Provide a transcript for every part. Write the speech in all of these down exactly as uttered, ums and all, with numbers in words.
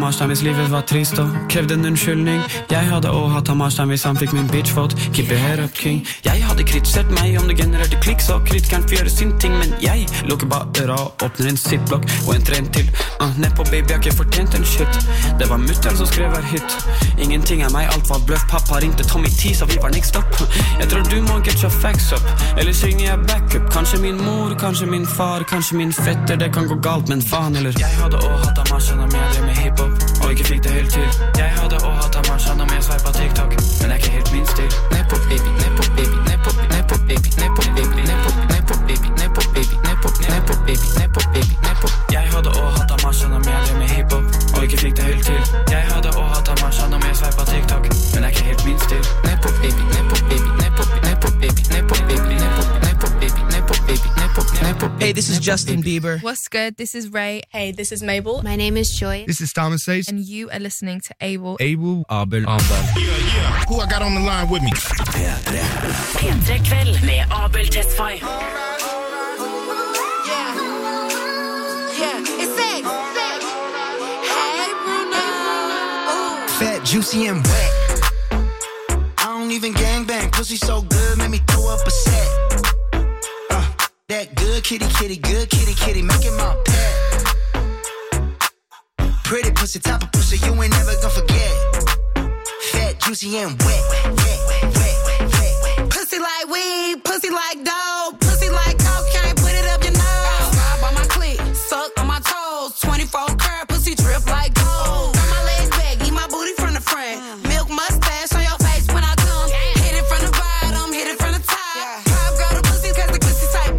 Marstein hvis livet var trist og krevde en unnskyldning. Jeg hadde også hatt Marstein hvis han fikk min bitch fått. Keep it head up king. Jeg hadde kritisert meg om det genererte klikk, så kritikeren får gjøre sin ting. Men jeg lukker bare døra og åpner en ziplock og en tren til. uh, Nedpå baby, jeg har ikke fortjent en shit. Det var mutteren som skrev her hit. Ingenting er meg, alt var bløff. Pappa ringte Tommy T, så vi var next up. Jeg tror du må get your facts up. Eller synger jeg backup. Kanskje min mor, kanskje min far, kanskje min fetter. Det kan gå galt, men faen eller. Jeg hadde også hatt Marstein om jeg drev med hiphop og ikke fikk det helt til. Jeg hadde også hatt Marstein om jeg sveip på TikTok, men det er ikke helt min stil. Nedpå baby, nedpå baby, nedpå nedpå baby, nedpå baby, nedpå nedpå baby, nedpå baby, nedpå nedpå baby, nedpå baby, nedpå. Jeg hadde også hatt Marstein om jeg drev med hiphop og ikke fikk det helt til. Jeg hadde også hatt Marstein om jeg sveip på TikTok, men det er ikke helt min stil. Nedpå baby, nedpå baby, nedpå nedpå baby, nedpå baby, nedpå nedpå baby, nedpå baby, nedpå nedpå. Hey, this is Justin Bieber. What's good? This is Ray. Hey, this is Mabel. My name is Joy. This is Thomas Sace. And you are listening to Abel. Abel, Abel, Abel. Yeah, yeah. Who I got on the line with me? P tre. P tre kveld med Abel Tesfaye. Yeah. Yeah, it's it. Hey, Bruno. Ooh. Fat, juicy, and wet. I don't even gangbang. Pussy so good, make me throw up a set. Uh, that good kitty, kitty, good kitty, kitty, making my pet. Pretty pussy, top of pussy, you ain't never gonna forget. Fat, juicy, and wet, wet, wet, wet, wet, wet. Pussy like weed, pussy like dog, pussy like cocaine, put it up your nose. Ride by my clit, suck on my toes, twenty-four karat pussy drip like gold. Got my legs back, eat my booty from the front. Milk mustache on your face when I come. Hit it from the bottom, hit it from the top. Pop girl the pussy cause the pussy type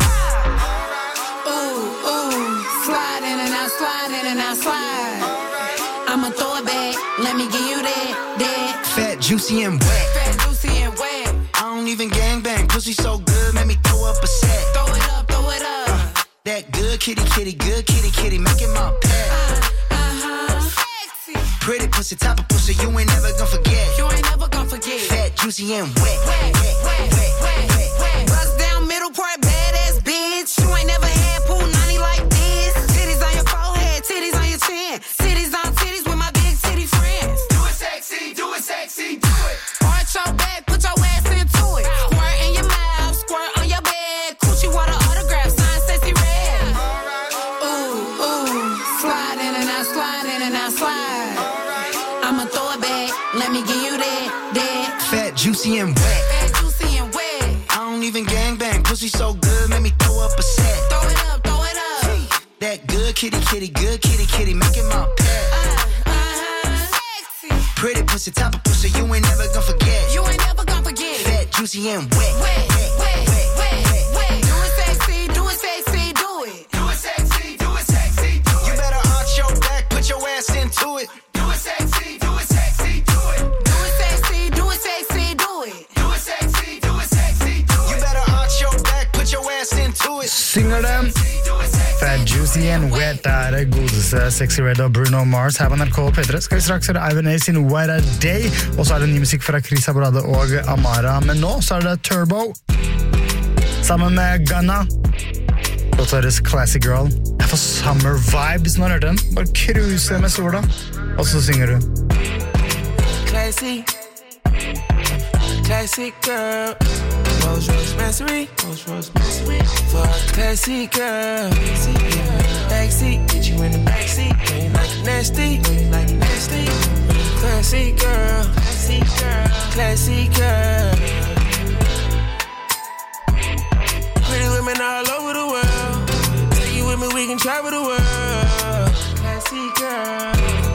pop. Ooh, ooh, slide in and out, slide in and out, slide. I'ma throw it back, let me give you that, that. Fat, juicy, and wet. Fat, juicy, and wet. I don't even gangbang, pussy so good, make me throw up a set. Throw it up, throw it up. Uh, that good kitty, kitty, good kitty, kitty, making my pet. Uh, uh-huh. Sexy. Pretty pussy, top of pussy, you ain't never gonna forget. You ain't never gonna forget. Fat, juicy, and wet. Wet, wet, wet, wet, wet, wet. Bust down middle part, badass bitch. You ain't never had pool ninety like this. Titties on your forehead, titties on your chin. Titties on titties with my big titty friends. Do it sexy, do it sexy, do it. Arch your back, put your ass into it. Squirt in your mouth, squirt on your bed. Coochie water autograph, sign sexy red. Ooh, ooh, slide in and out, slide in and out, slide. I'ma throw it back, let me give you that, that. Fat, juicy, and wet. Fat, juicy, and wet. I don't even gangbang, pussy so good, make me throw up a set. Throw it up, throw it up. That good kitty, kitty, good kitty, kitty, making my pet. Uh, uh-huh. Sexy. Pretty pussy, top of pussy, you ain't never gonna forget. You ain't never gonna forget. Fat, juicy, and wet. Wet, wet, wet, wet, wet. Do it sexy, do it sexy, do it. Do it sexy, do it sexy, do it. You better arch your back, put your ass into it. Do it sexy, do it sexy, do it. Do it sexy, do it sexy, do it. Do it sexy, do it sexy, do it. You better arch your back, put your ass into it. Synger dem. Fat, juicy and wet. Det er godeste Sexy Red og Bruno Mars her på N R K P tre. Skal vi straks høre Ivan A sin What a Day. Og så er det ny musikk fra Chris Abrade og Amara. Men nå så er det Turbo sammen med Gunna. Låt høres Classic Girl. Jeg får summer vibes når jeg hører den. Bare cruise med sola. Og så synger du Classic Classic girl Rolls Royce Mastery Rolls Royce Mastery For a classic girl Backseat, get you in the backseat Know you like it nasty, know you like it nasty Classic girl Classic girl Classic girl Pretty women all over the world Take you with me, we can travel the world Classic girl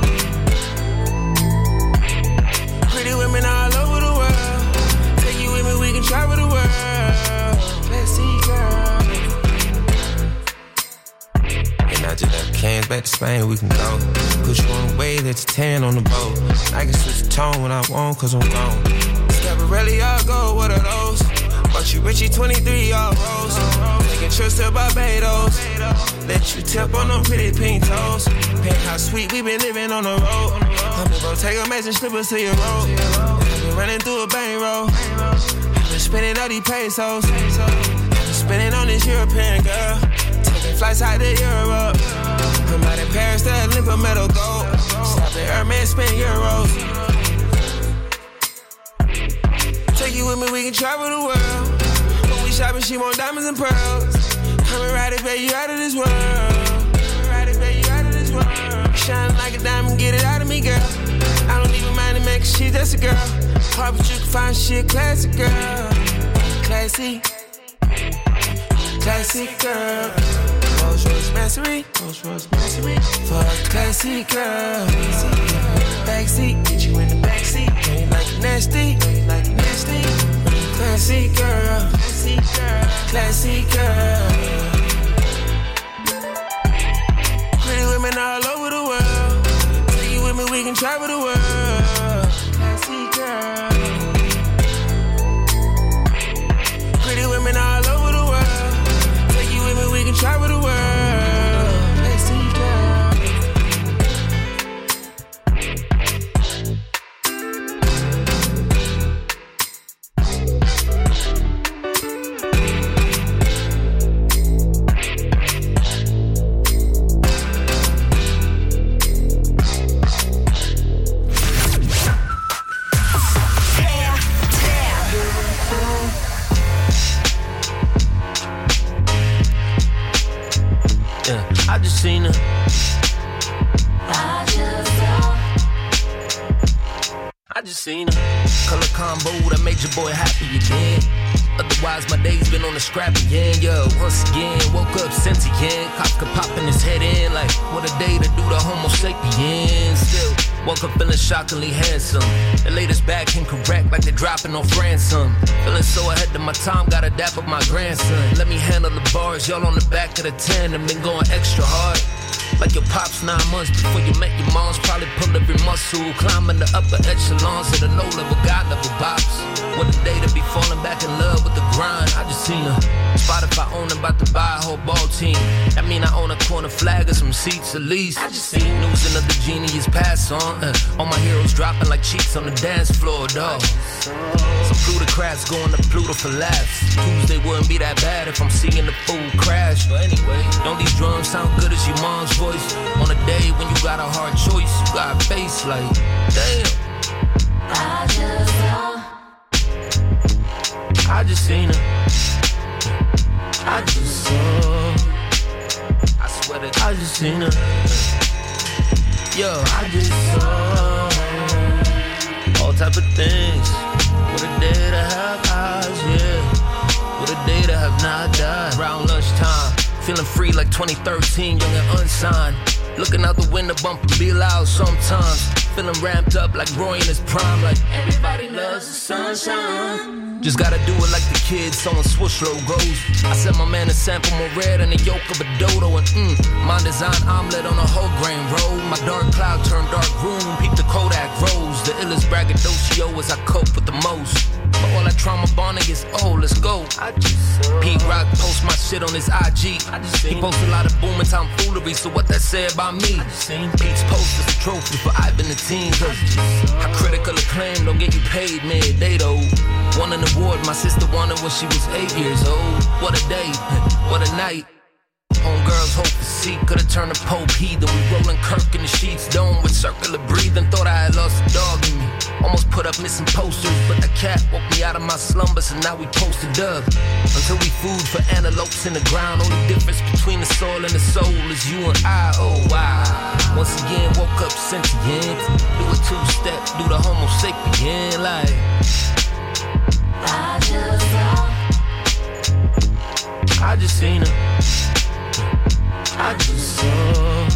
Pretty women all over the world Take you with me, we can travel the world Classy girl And I just left cans back to Spain, we can go Put you on a wave, let you tan on the boat I can switch the tone when I want, cause I'm gone Scaparelli, all gold, what are those? Bought you Richie twenty-three, all rose Taking trips to Barbados Let you tip on them pretty pink toes Penthouse suite, we been living on the road I'm gonna take a matching slippers to your road I've been running through a bang road I've been spending all these pesos I've been spending on this European girl Taking flights out to Europe I'm out in Paris, that Olympic metal gold Stop The Hermes spend euros. Take you with me, we can travel the world. When we shopping, she want diamonds and pearls. Come and ride it, baby, you out of this world. Come and ride it, baby, you out of this world. Shine like a diamond, get it out of me, girl. I don't even mind it, man, cause she just a girl. Hard, but you can find shit classic, girl. Classy. Classic, girl. Rolls Royce Mastery. Rolls Royce Mastery. For a classy girl. Backseat, get you in the backseat. Ain't like nasty. Ain't like nasty. Classy girl. Classy girl. Classy girl. Pretty women all over the world. Take you with me, we can travel the world. Classy girl. Pretty women all over the world. Take you with me, we can travel the world. Classy girl. I just seen her. I just saw. I just seen her. Color combo that made your boy happy again. Otherwise my day's been on the scrap again. Yeah, once again woke up sentient. Kafka popping his head in like what a day to do the Homo sapiens. Still woke up feeling shockingly handsome. The latest bag came correct like they're dropping off ransom. Feeling so ahead of my time, gotta dap up my grandson. Let me handle the bars, y'all on the back of the ten and been going extra hard. Like your pops nine months before you met your moms. Probably pull every muscle, climbing the upper echelons of the low-level, God-level bops. What a day to be falling back in love with the grind. I just seen her. Spotify own about to buy a whole ball team. That mean I own a corner flag or some seats at least. I just seen news another genie is pass on. Uh, all my heroes dropping like cheeks on the dance floor, dog. Some plutocrats going to Pluto for laughs. Tuesday wouldn't be that bad if I'm seeing the fool crash. But anyway, don't these drums sound good as your mom's voice? On a day when you got a hard choice, you got a face like, damn. I just saw. I just seen her. I just saw. I swear that I just seen her. Yo, I just saw all type of things. What a day to have eyes, yeah. What a day to have not died. Around lunchtime, feeling free like twenty thirteen, young and unsigned. Looking out the window, bumping be loud sometimes. Feeling ramped up like Roy in his prime. Like everybody loves the sunshine. Just gotta do it like the kids, sewing swoosh logos. I sent my man a sample more red and a yolk of a dodo. And mmm, my design omelet on a whole grain roll. My dark cloud turned dark room, peep the Kodak rose. The illest braggadocio as I cope with the most. But all that trauma bonding is, oh, let's go. I just Pete Rock post my shit on his I G. I just He posts a lot of boom and tomfoolery, so what that say about me? Pete's post is a trophy for Ivan the team. Cause how critical acclaim don't get you paid midday though. Won an award my sister wanted when she was eight years old. What a day, what a night. Homegirls hope to see, could've turned a Pope heathen. We rolling Kirk in the sheets, dome with circular breathing. Thought I had lost a dog in me. Almost put up missing posters, but the cat woke me out of my slumbers, and now we posted up. Until we food for antelopes in the ground. Only difference between the soil and the soul is you and I, oh wow. Once again woke up sentient. Do a two-step, do the Homo sapien like I just saw. I just seen her. I just saw.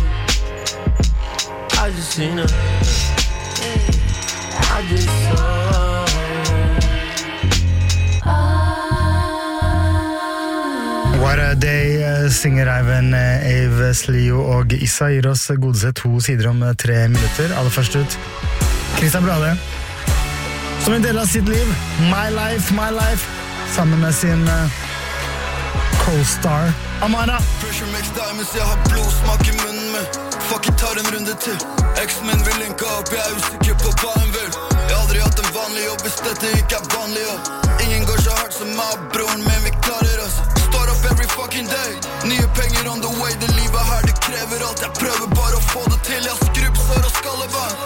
I just seen her. I just saw. What a Day synger Eivind Aves Leo og Issa gir oss godse to sider om tre minutter. Aller først ut Christian Brade, som en del av sitt liv, My Life, My Life, sammen med sin co-star Amara. Pressure makes diamonds, jeg har blodsmak i munnen min. Fuck it, tar en runde til. Eksen min vil linke opp, jeg er usikker på hva hun vil. Jeg har aldri hatt en vanlig jobb hvis dette ikke er vanlig jobb. Ingen går så hardt som meg, broren, men vi klarer oss. Står opp every fucking day. Nye penger on the way, det livet her, det krever alt. Jeg prøver bare å få det til, jeg har skrubbsår og skallebånd.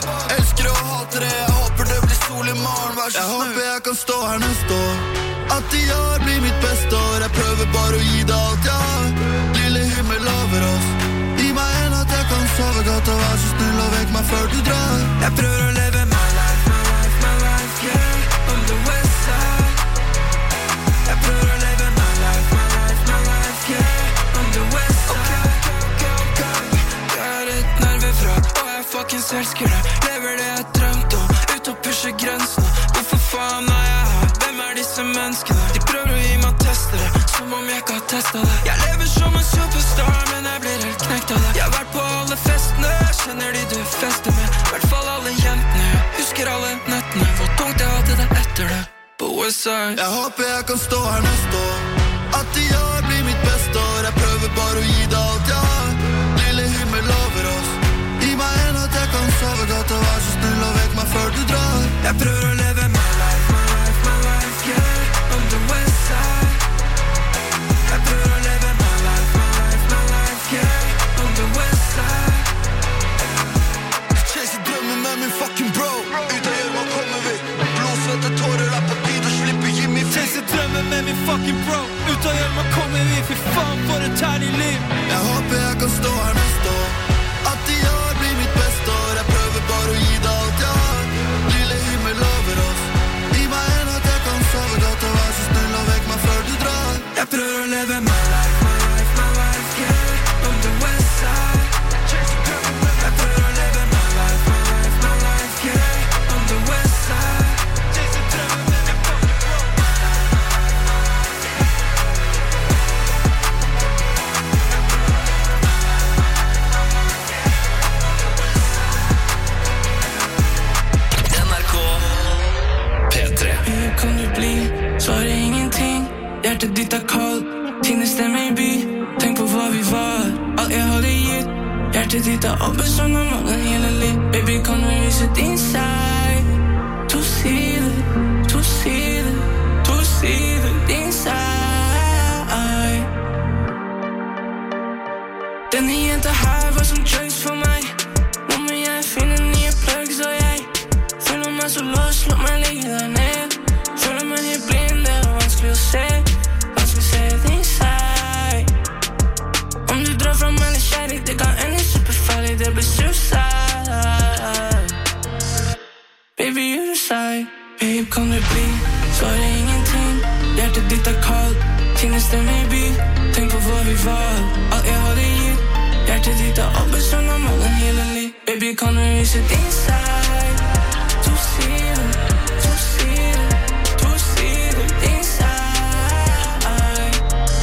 vær så snill. Jeg håper jeg kan stå her neste år. At i år blir mitt beste år. Jeg prøver bare å gi deg alt jeg har. Lille himmel over oss. Gi meg en at jeg kan sove godt. Og vær så snill og vekk meg før du drar. Jeg prøver å leve my life, my life, my life, yeah. On the west side. Jeg prøver å leve my life, my life, my life, yeah. On the west side. Okay, okay, okay. Jeg er et nervevrak, og jeg fucking elsker det. Lever det jeg drømte om, ut og pusher grensene. Hvorfor faen er jeg her? Hvem er disse menneskene? De prøver å gi meg testere, som om jeg ikke har testet det. Jeg lever som en superstar, men jeg blir helt knekt av det. Jeg har vært på alle festene, kjenner de du fester med. Hvertfall alle jentene, husker alle nettene. Hvor tungt jeg hadde det etter det på Westside. Jeg håper jeg kan stå her neste år. At i år blir mitt beste år. Jeg prøver bare å gi deg alt jeg har. Lille himmel over oss. Gi meg en at jeg kan sove godt. Og vær så snill og vekk meg før du drar. Jeg prøver å leve my life, my life, my life, yeah. On the west side. Jeg prøver å leve my life, my life, my life, yeah. On the west side. Chase drømmen med min fucking bro. Ut av hjørma kommer vi. Blod, svette, tårer er på tid og slipper gi meg fri. Chase drømmen med min fucking bro. Ut av hjørma kommer vi. Fy faen for et herlig liv. Jeg håper jeg kan stå her neste år. At i år blir mitt beste år. Jeg prøver bare å gi deg alt jeg har. Lille himmel over oss. Gi meg en at jeg kan sove godt. Og vær så snill og vekk meg før du drar. Jeg prøver å leve my life, my life, my life, yeah. On the west side. Jeg prøver å leve my life, my life, my life, yeah. On the west side. N R K P tre. Kan du bli, svarer ingenting. Hjertet ditt er kald, tingene stemmer i by. Tenk på hva vi var, alt jeg hadde gitt. Hjertet ditt er oppe som om mannen hele litt. Baby, kan du vise din side? To sider, to sider, to sider, din side. Denne jenta her var som drugs for meg. Nå må jeg finne nye plugs, og jeg føler meg så låst, slå meg ligge der ned. Føler meg helt blind, det er vanskelig å se. Vanskelig å se din side. Om du drar frem eller kjærlig, det kan ende superfarlig. Det blir suicide. Baby, you decide. Babe, kan du bli, svarer ingenting. Hjertet ditt er kaldt, tingene stemmer i by. Tenk på hva vi var, alt jeg hadde gitt. Hjertet ditt er oppe som om mannen hele litt. Baby, kan du vise din side? To sider, to sider, to sider, din side.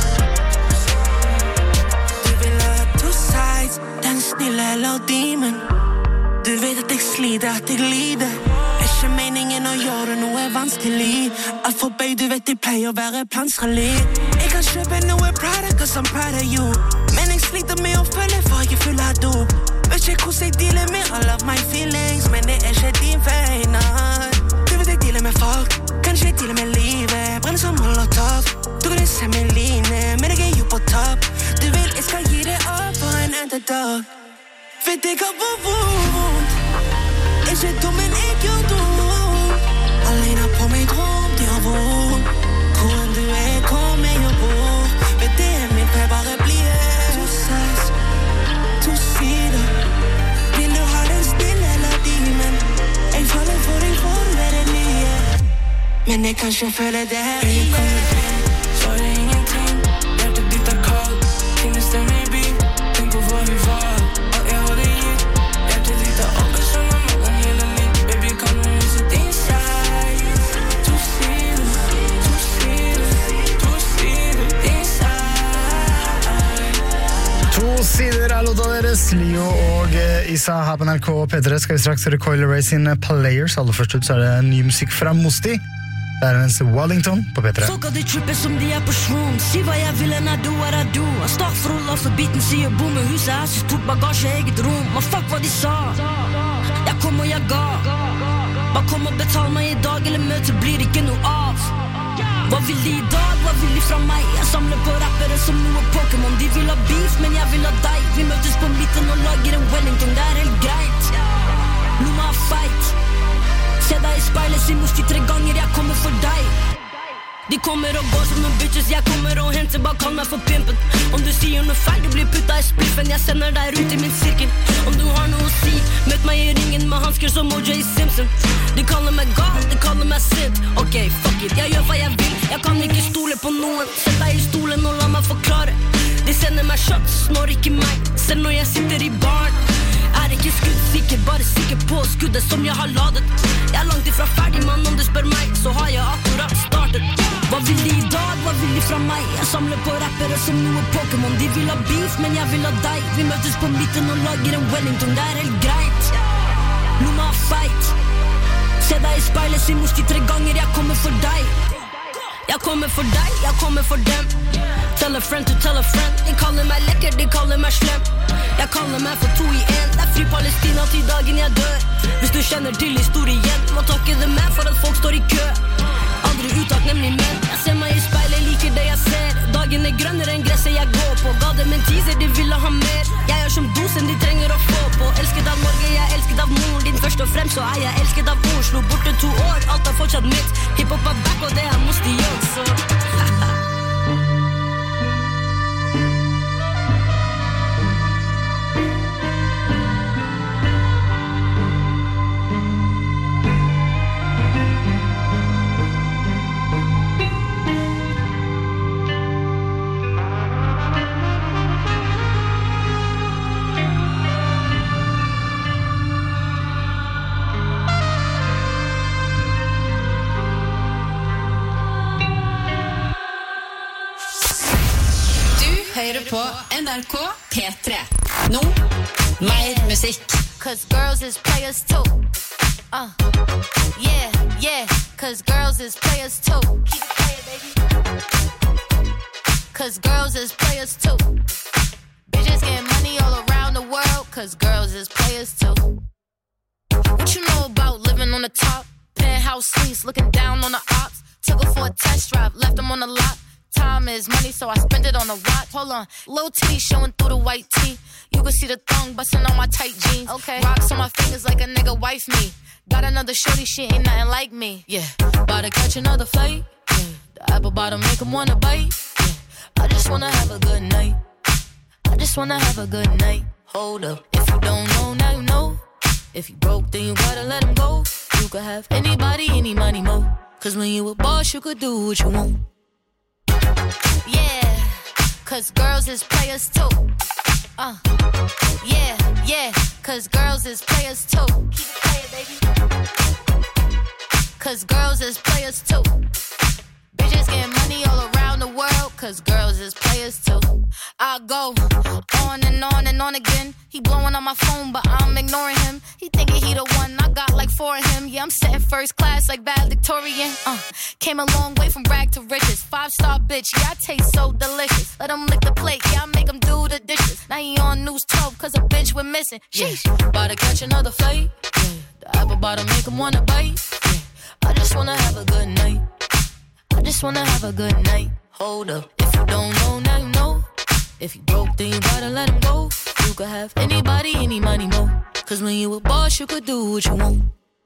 Du vil ha to sides, den snille eller demon. Du vet at jeg sliter, at jeg lider. Er ikke meningen å gjøre noe vanskelig. Alt for babe, du vet jeg pleier å være plansrelig. Jeg kan kjøpe noe Prada, cause I'm proud of you. Men jeg sliter med å føle for jeg er full av dop. Vet ikke hvordan jeg dealer med all of my feelings, men det er ikke din feil, nei. Du vet jeg dealer med folk, kanskje jeg dealer med livet. Brenner som molotov, du kan se meg line, men jeg er jo på topp. Du vil jeg skal gi det opp for en underdog. Vet jeg har på vondt, ikke dum, men jeg gjør dumt. Alene på min drøm, de har vondt. Hvor enn du er, kom jeg og bor. Vet det er min feil, bare bli her. To sides, to sider. Vil du ha den stille eller demon? Jeg faller for deg for du er det nye. Men jeg kan ikke føle det her i det. Svarer ingenting, hjertet ditt er kaldt. Tingene stemmer i by, tenk på hva vi var. Alt jeg hadde gitt, hjertet ditt er oppe som om mannen hele litt. Baby, kan du vise din side? To sider, to sider, to sider, din side. To sider er låta deres, Leo og eh, Isa her på N R K P tre. Skal vi straks høre Coil Ray sin Players. Aller først ut så er det ny musikk fra Mosti. Det er hennes Wellington på P tre. Folk av de tripper som de er på shroom. Si hva jeg vil, enn jeg do what I do. Jeg start for all for biten, sier boom. Med huset her, så stort bagasje, eget rom. Men fuck hva de sa. Jeg kom og jeg ga. Bare kom og betal meg i dag, eller møte blir ikke noe av. Hva vil de i dag, hva vil de fra meg? Jeg samler på rappere som noe Pokémon. De vil ha beef, men jeg vil ha deg. Vi møtes på midten og lager en Wellington. Det er helt greit. Nå må jeg fight. Se deg i speilet, sin musti tre ganger, jeg kommer for deg. De kommer og går som noen bitches, jeg kommer og henter, bare kall meg for pimpen. Om du sier noe feil, du blir putta i spliffen, jeg sender deg rundt i min sirkel. Om du har noe å si, møt meg i ringen med hansker som O J Simpson. De kaller meg gal, de kaller meg sint. Ok, fuck it, jeg gjør hva jeg vil, jeg kan ikke stole på noen. Sett deg i stolen og la meg forklare. De sender meg shots, når ikke meg, selv når jeg sitter i baren. Er ikke skuddsikker, bare sikker på skuddet som jeg har ladet. Jeg er langt ifra ferdig, mann, om du spør meg, så har jeg akkurat startet. Hva vil de i dag, hva vil de fra meg? Jeg samler på rappere som noe Pokémon. De vil ha beef, men jeg vil ha deg. Vi møtes på midten og lager en Wellington, det er helt greit. Lomma er feit. Se deg i speilet, si musti tre ganger, jeg kommer for deg. Jeg kommer for deg, jeg kommer for dem. Tell a friend to tell a friend. De kaller meg lekker, de kaller meg slem. Jeg kaller meg for to i en. Det er fri Palestina til dagen jeg dør. Hvis du kjenner til historien, må takke det med for at folk står i kø. Aldri utakknemlig menn. Jeg ser meg i speilet, liker det jeg ser. Dagen er grønnere enn gresset jeg går på. Ga dem en teaser, de ville ha mer. Jeg er som dosen de trenger å få på. Elsket av Norge, jeg er elsket av moren din. Først og fremst så er jeg elsket av Oslo. Borte to år, alt er fortsatt mitt. Hiphop er back, og det er musti gjør, så hører på N R K P tre. Nå, mer musikk. Cause girls is players too. Uh, yeah, yeah. Cause girls is players too. Keep it playing, baby. Cause girls is players too. Bitches getting money all around the world. Cause girls is players too. What you know about living on the top? Penthouse suites, looking down on the ops. Took her for a test drive, left them on the lot. Time is money, so I spend it on a watch. Hold on, low titty showing through the white tee. You can see the thong busting on my tight jeans. Okay, rocks on my fingers like a nigga wife me. Got another shorty, she ain't nothing like me. Yeah, about to catch another flight. Yeah, the apple bottom make him wanna bite. Yeah, I just wanna have a good night. I just wanna have a good night. Hold up, if you don't know, now you know. If you broke, then you gotta let him go. You could have anybody, any money, mo. Cause when you a boss, you could do what you want. Yeah, cause girls is players too. Uh, yeah, yeah, cause girls is players too. Keep it playing, baby. Cause girls is players too. Bitches getting money all around the world. Cause girls is players too. I go on and on and on again. He blowing on my phone, but I'm ignoring him. He thinking he the one, I got like four of him. Yeah, I'm sitting first class like valedictorian. Uh, came a long way from rag to riches. Five star bitch, yeah, I taste so delicious. Let him lick the plate, yeah, I make him do the dishes. Now he on news twelve, cause a bitch we're missing. Sheesh, yeah. About to catch another flight. Yeah. The apple bottom make him wanna bite. Yeah. I just wanna have a good night. I just wanna have a good night. Hold up, if you don't know, now you know. If you broke, then you gotta let him go. You could have anybody, any money, mo. Cause when you a boss, you could do what you want.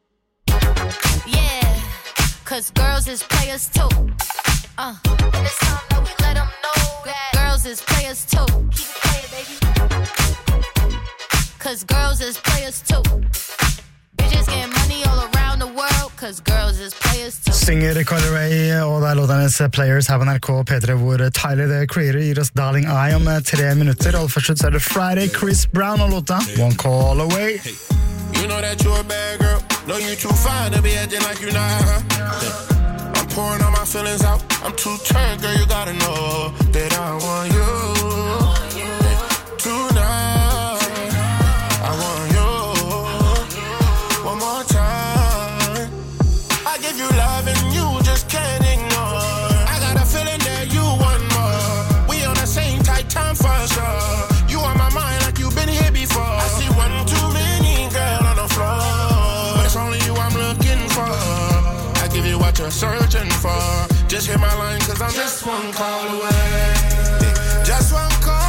Yeah, cause girls is players too. Uh, and it's time that we let them know that girls is players too. Keep it playing, baby. Cause girls is players too. Bitches getting money all around the world. Cause girls is players too. Singer Carly Rae, og det er låten hennes Players her på N R K P tre, hvor Tyler the Creator gir oss Darling I om tre minutter. Og først så er det Friday, Chris Brown og låta One Call Away. You know that you're a bad girl. No, you too fine to be acting like you're not her. Yeah. I'm pouring all my feelings out. I'm too turned, girl, you gotta know that I want you. Yeah. Tonight, I want you. One more time. I give you love and you just can't ignore. I got a feeling that you want more. We on the same tight time for sure. You on my mind like you've been here before. I see one too many girl on the floor, but it's only you I'm looking for. I give you what you're searching for. Just hit my line cause I'm just one call away. Just one call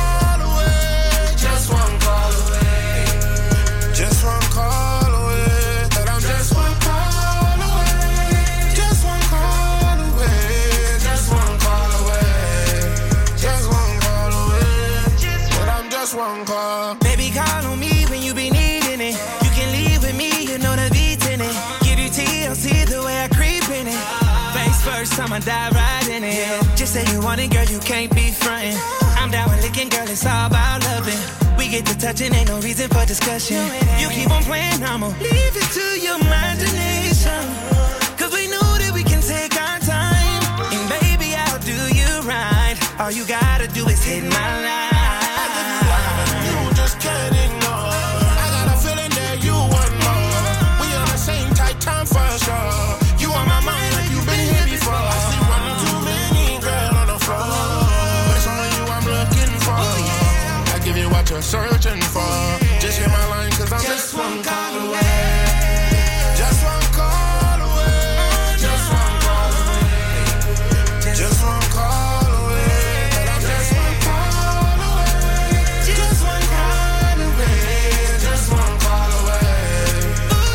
time I dive right in it. Just say you want it, girl, you can't be frontin'. I'm down with licking, girl, it's all about loving. We get to touching, ain't no reason for discussion. You keep on playing, I'ma leave it to your imagination. Cause we know that we can take our time. And baby, I'll do you right. All you gotta do is hit my line. You just can't ignore. I got a feeling that you want more. We on the same tight time for sure. You on my mind like you've been here before. I see one or too many girl on the floor. But it's only you I'm looking for. I give you what you're searching for. Just hear my line cause I'm just, just one call away. Just one call away. Just one call away. Just one call away. And I'm just one call away. Just one call away. Just one call away. Oh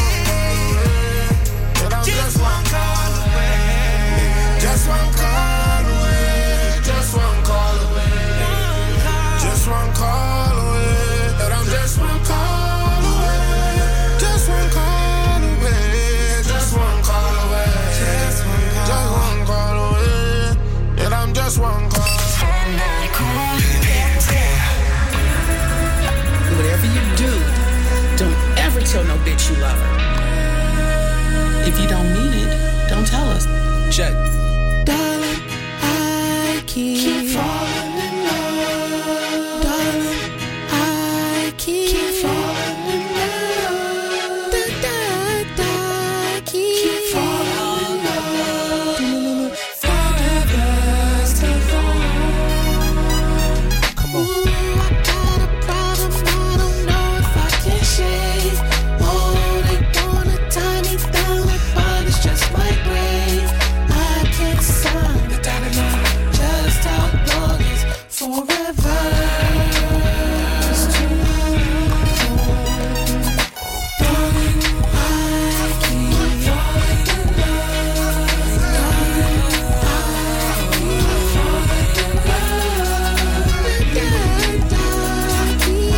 yeah. And I'm just one call away. Just one call away. Just one call away. Just one call away. And I'm just one call away. Just one call away. Just one call away. Just one call away. And I'm just one call. Whatever you do, don't ever tell no bitch you love her. If you don't mean it, don't tell us. Check. Darling, I keep, keep falling in love. Darling, I keep, keep falling in love. Da, da, da, keep, keep falling in love. Forever's too long. Come on. Ooh, I got a problem, I don't know if I can shake. Oh, they wanna tie me down like bondage, just my grave. I can't sign the dotted line. Just how long is forever? It's too long. Darling, I keep falling in love. Darling, I keep falling in love. Da, da, da, keep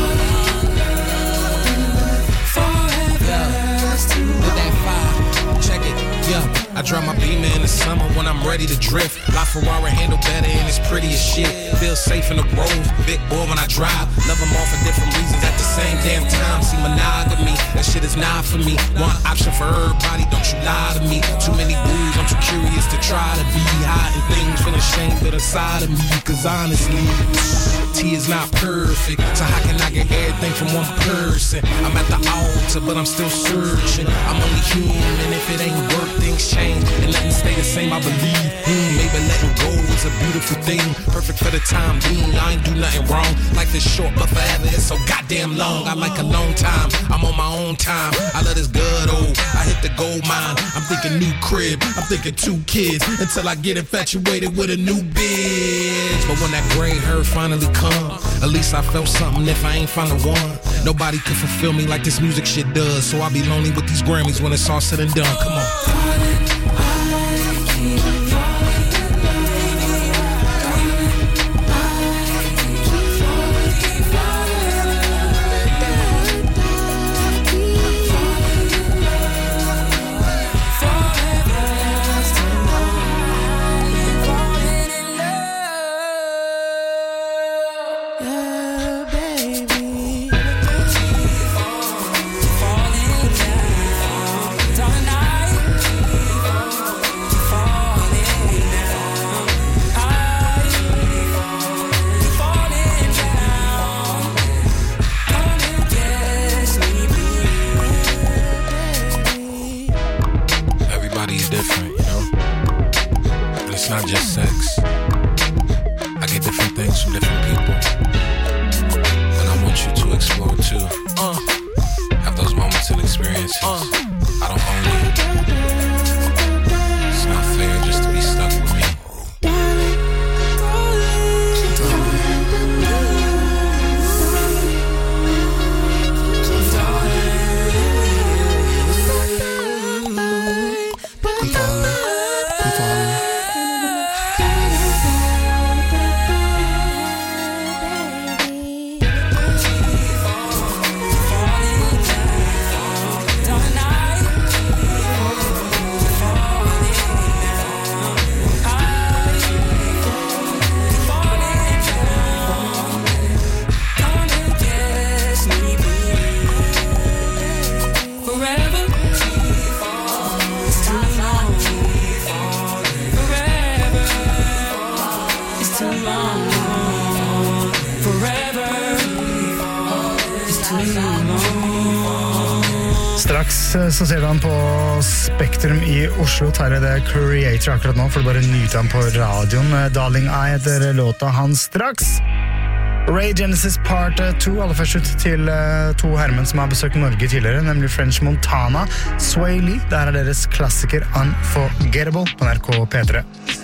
forever's too long. With that fire, check it, yeah. I drive my Beamer in the summer when I'm ready to drift. La Ferrari handle better and it's pretty as shit. Feel safe in the road, big boy when I drive. Love them all for different reasons at the same damn time. See monogamy, that shit is not for me. One option for everybody, don't you lie to me. Too many booze, I'm too curious to try to be hiding things, feeling shame but inside of me. Cause honestly, T is not perfect, so how can I get everything from one person? I'm at the altar, but I'm still searching. I'm only human, if it ain't work, things change. And nothing stay the same, I believe. Hmm, maybe letting go is a beautiful thing. Perfect for the time being, I ain't do nothing wrong. Life is short, but forever is so goddamn long. I like a long time, I'm on my own time. I let this good old, I hit the gold mine. I'm thinking new crib, I'm thinking two kids. Until I get infatuated with a new bitch. But when that gray hair finally come, at least I felt something if I ain't found the one. Nobody can fulfill me like this music shit does. So I'll be lonely with these Grammys when it's all said and done. Come on. Not just sex. I get different things from different people, and I want you to explore too. Uh, Have those moments and experiences. Uh, I don't own you. It's not fair just to be stuck with me. straks så ser du han på Spektrum i Oslo. Tar jeg det Creator akkurat nå, for du bare nyter han på radioen. Darling I heter låta hans straks. Ray Genesis Part to, aller først ut til uh, to hermen som har besøkt Norge tidligere, nemlig French Montana, Sway Lee. Der er deres klassiker Unforgettable på N R K P tre.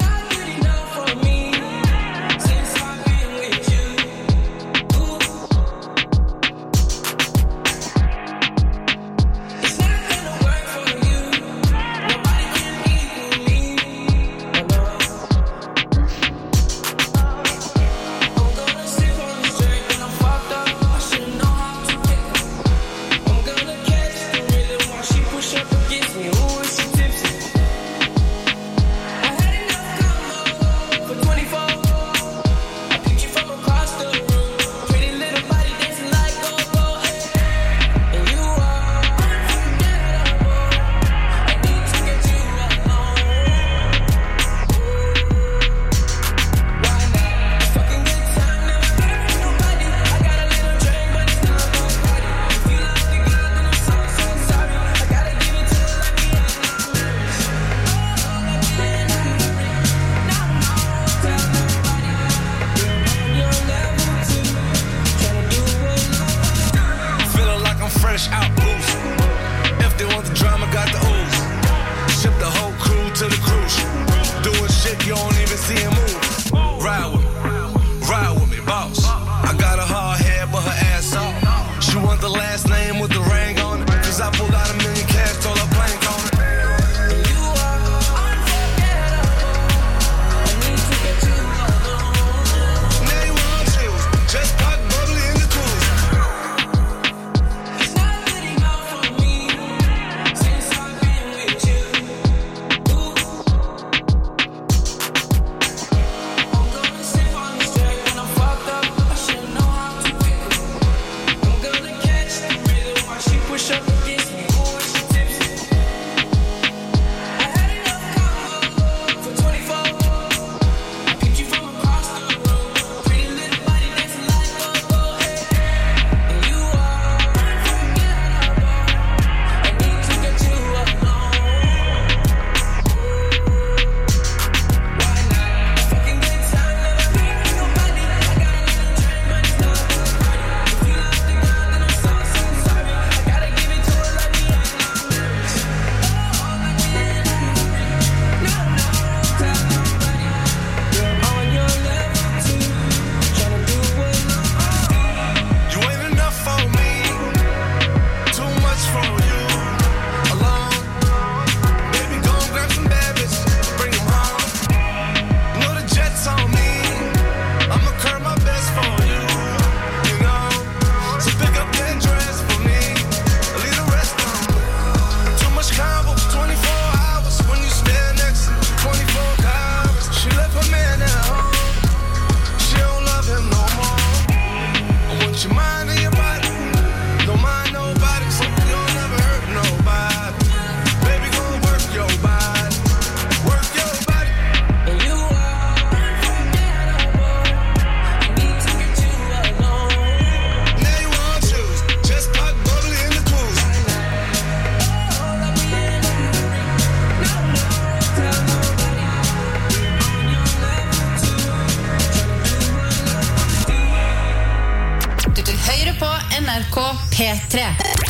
P tre.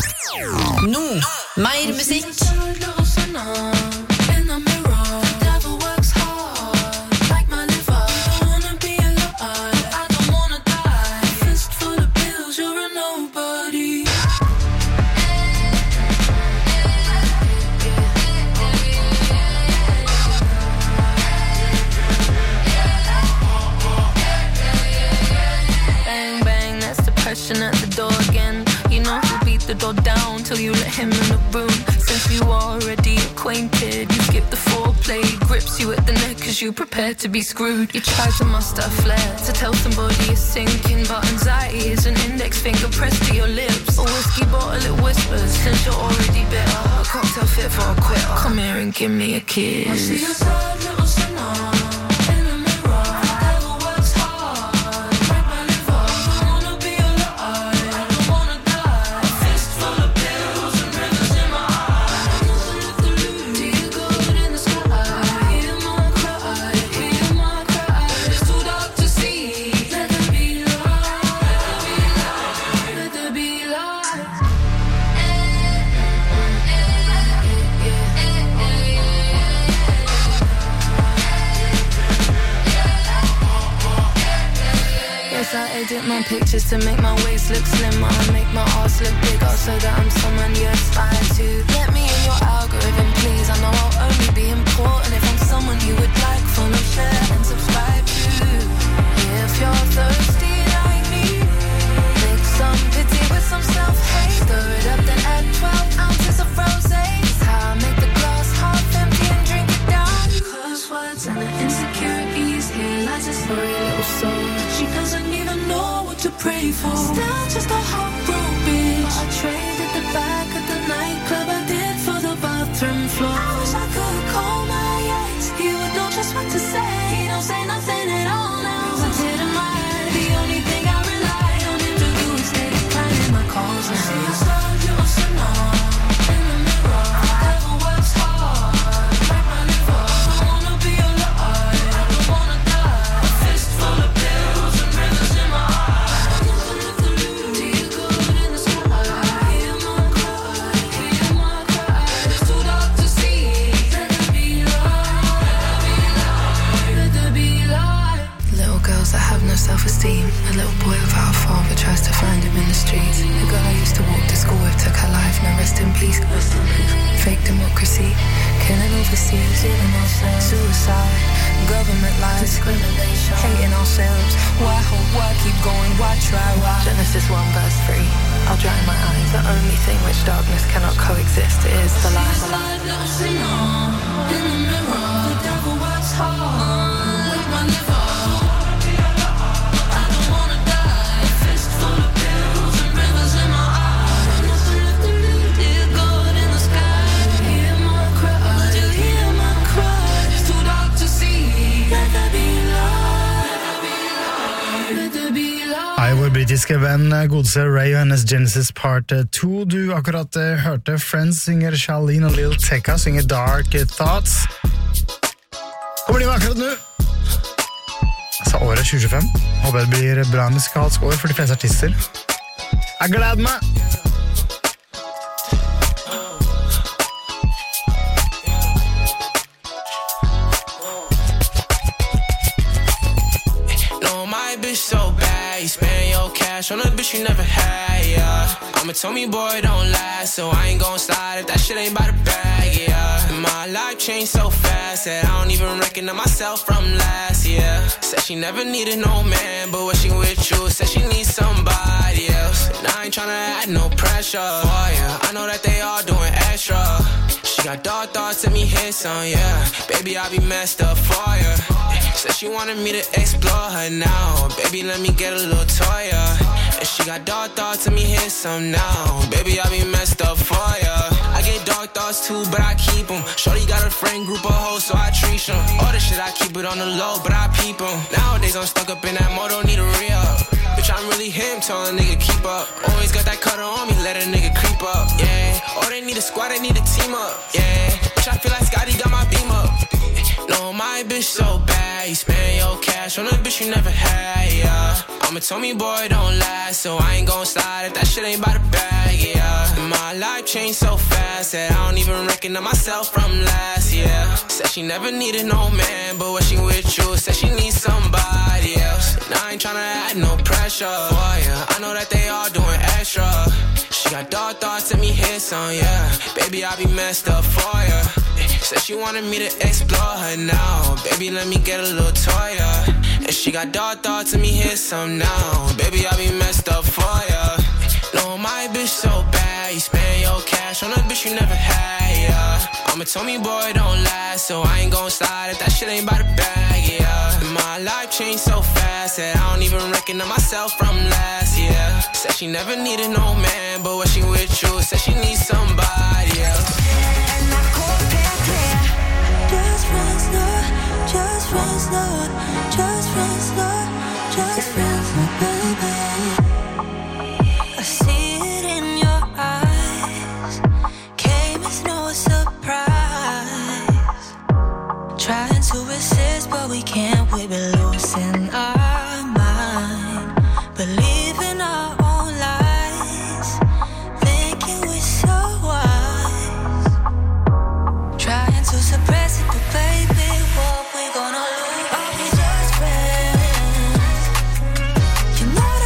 Nå, mer musikk. At the door again, you know he'll beat the door down till you let him in the room. Since you already acquainted, you skip the foreplay, grips you at the neck as you prepare to be screwed. You try to muster flair to tell somebody you're sinking, but anxiety is an index finger pressed to your lips. A whiskey bottle it whispers, since you're already bitter, a cocktail fit for a quitter. Come here and give me a kiss. I see your sad little sinner. My edit my pictures to make my waist look slimmer, make my ass look bigger so that I'm someone you aspire to. Let me in your algorithm, please. I know I'll only be important if I'm someone you would like, follow, share and subscribe to. If you're thirsty like me, mix some pity with some self-hate. Stir it up, then add twelve ounces of rosé. It's how I make the glass half empty and drink it down. Close words and the insecurities. Here lies a sorry little soul. She doesn't even know what to pray for. Still just a hot broke bitch. I traded the back of the nightclub I did for the bathroom floor. I wish I could call my ex. He would know just what to say. He don't say nothing at all now. I didn't mind. The only thing I rely on him to do is stay declining my calls. I see you saw you on some in the mirror. The devil works hard, like my liver. I wanna be alive. I don't wanna die. A fist full of pills and rivers in my eyes. Nothing if the beauty is good in the sky. Hear my cry, hear my cry. It's too dark to see. Let there be light, let there be light. Little girls that have no self-esteem. A little boy without a father tries to find him in the streets. The girl I used to walk to school with took her life. Now rest in peace. Fake democracy, killing overseas, killing ourselves. Suicide, government lies, discrimination, hating ourselves. Why hope? Why keep going? Why try? Why? Genesis one verse three. I'll dry my eyes. The only thing which darkness cannot coexist is the light. The light, little sinner in the mirror. The devil works hard with my liver. I don't wanna die. A fist full of pills and rivers in my eyes. Nothing if the beauty is good in the sky. Hear my cry, do you hear my cry? It's too dark to see. Let there be light, let there be light. Hei, vår britiske venn godse Ray og hennes Genesis Part to. Du akkurat uh, hørte Friends synger Charlene og Lil Tecca synger Dark Thoughts. Kommer de med akkurat nå? Altså året tjue tjuefem. Håper det blir bra musikalsk år for de fleste artister. Jeg gleder meg! So bad, you spend your cash on a bitch you never had, yeah. I'ma tell me, boy, don't last, so I ain't gon' slide if that shit ain't by the bag, yeah. And my life changed so fast that I don't even recognize myself from last year. Said she never needed no man, but when she with you, said she needs somebody else. And I ain't tryna add no pressure for ya. I know that they all doing extra. She got dark thoughts, let me hit some, yeah. Baby, I be messed up for ya. Said she wanted me to explore her now. Baby, let me get a little toy, yeah. And she got dark thoughts, let me hit some now. Baby, I be messed up for ya. I get dark thoughts too, but I keep them. Shorty got a friend group of hoes, so I treat them. All the shit, I keep it on the low, but I peep them. Nowadays, I'm stuck up in that mode, don't need a re-up. Bitch, I'm really him, tell a nigga keep up. Always got that cutter on me, let a nigga creep up, yeah. Oh, they need a squad, they need a team up, yeah. Bitch, I feel like Scotty got my beam up. No, my bitch so bad, you spend your cash on a bitch you never had, yeah. I'ma tell me, boy, don't last, so I ain't gon' slide if that shit ain't by the bag, yeah. And my life changed so fast that I don't even recognize myself from last year. Said she never needed no man, but when she with you, said she needs somebody else. And I ain't tryna add no pressure for ya. I know that they all doing extra. She got dark thoughts, let me hit some, yeah. Baby, I be messed up for ya. Said she wanted me to explore her now. Baby, let me get a little toy, yeah. And she got dark thoughts, let me hit some now. Baby, I be messed up for ya. No, my bitch so bad, you spend your cash on a bitch you never had, yeah. I'ma tell me, boy, don't last, so I ain't gon' slide if that shit ain't by the bag, yeah. And my life changed so fast that I don't even recognize myself from last year. Said she never needed no man, but when she with you, said she needs somebody else. Just run slow, just run slow, just run slow, just run slow, baby. I see it in your eyes, came as no surprise. Trying to resist, but we can't, we've been losing our mind. Believing our own lies, thinking we're so wise. Trying to suppress it, but baby, what we gonna lose? Are we just friends? You know that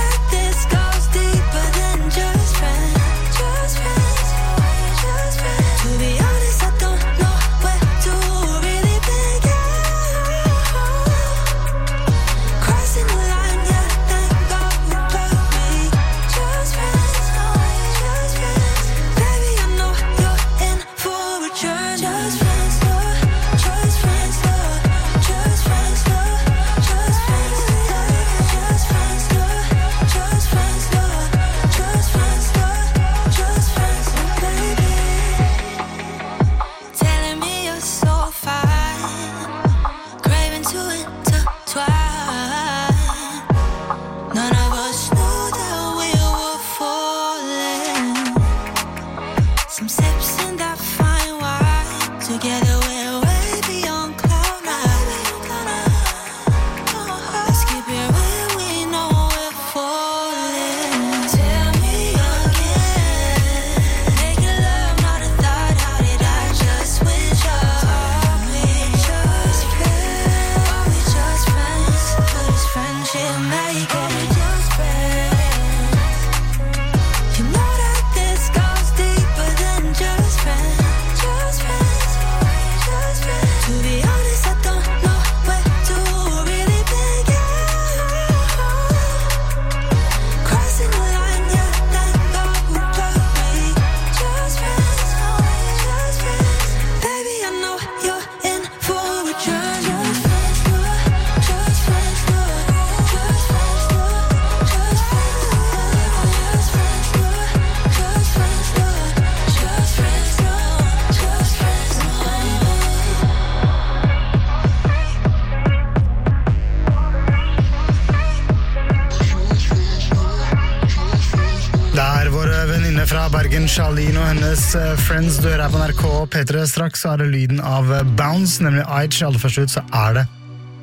sangen Charlene og hennes uh, Friends. Du hører her på N R K P tre. Straks så er det lyden av uh, Bounce, nemlig Aitch. Aller først ut så er det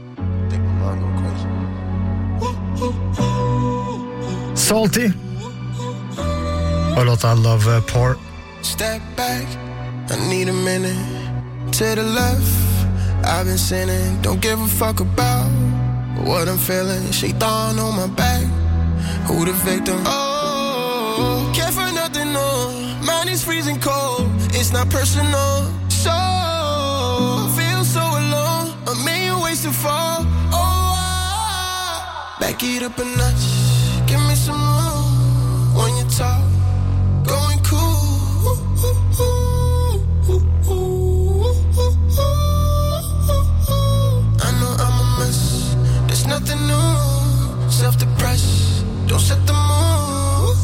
Salty og låta Love Pour. Step back, I need a minute. To the left, I've been sinning. Don't give a fuck about what I'm feeling. Shaitan on my back, who the victim? Oh, care for nothing, no. Mine is freezing cold, it's not personal. So, feel so alone, a million ways to fall. Oh, ah, back it up a notch, give me some room. When you talk, going cool. I know I'm a mess, there's nothing new. Self-depressed, don't set the mood.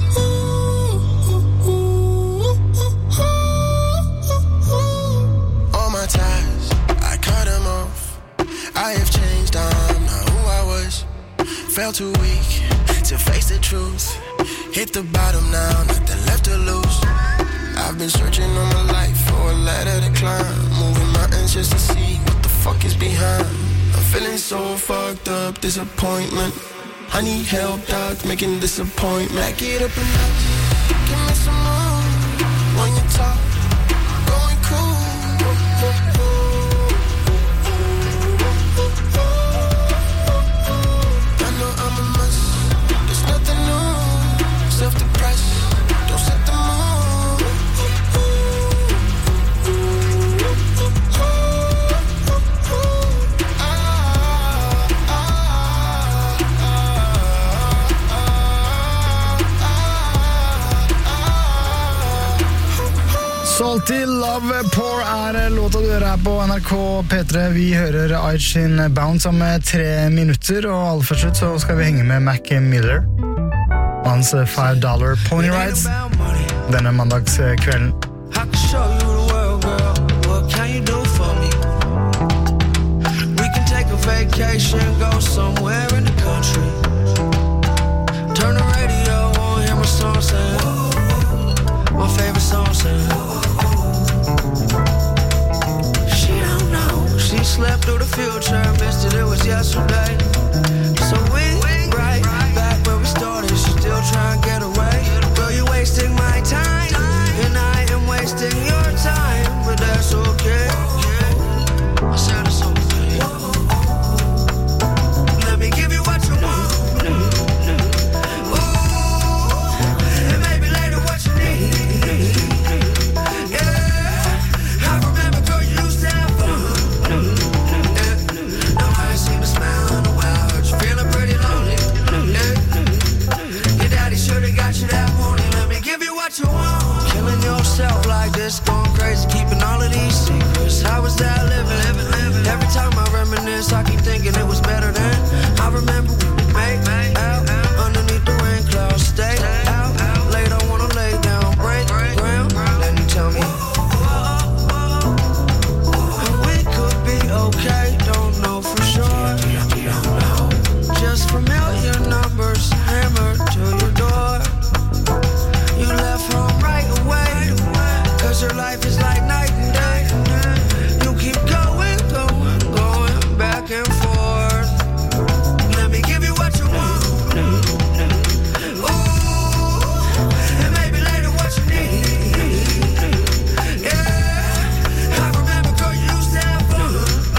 All my ties, I cut them off. I have changed, I'm not who I was. Felt too weak to face the truth. Hit the bottom now, nothing left to lose. I've been searching all my life for a ladder to climb. Moving mountains just to see what the fuck is behind. I'm feeling so fucked up, disappointment. I need help, dog, making disappointment. Back it up a notch, give me some more. When you talk, going cool. I know I'm a mess, there's nothing new. Self-depressed, don't set the mood. Salty Love Pour er låta du hører her på N R K P tre. Vi hører Aitch sin Bounce om tre minutter, og aller først ut så skal vi henge med Mac Miller. Hans five dollar Pony Rides denne mandagskvelden. I can show you the world, girl. What can you do for me? We can take a vacation, go somewhere in the country. Turn the radio on, hear my song saying, my favorite song saying. She don't know, she slept through the future, missed it, it was yesterday. So we right back where we started, she still trying to get away. Girl, you're wasting my time, and I am wasting your time, but that's okay. I said it's okay. Let me give you what you want. Ooh, and maybe later what you need. Yeah, I remember, girl, you used to have fun. Yeah. Now I ain't seen a smile in a while, heard you feeling pretty lonely. Yeah. Your daddy should've got you that morning. Let me give you what you want. Killing yourself like this, going crazy, keeping all of these secrets. How was that living, living, living? Every time I reminisce, I keep thinking it was better than. I remember we would make out underneath the rain clouds. Stay out late, I wanna lay down, break ground. Then you tell me we could be okay, don't know for sure. Just familiar numbers hammered to your door. You left home right away, cause your life is like night and day. You keep going, going, going back and forth. Let me give you what you want. Ooh, and maybe later what you need. Yeah, I remember, girl, you used to have fun.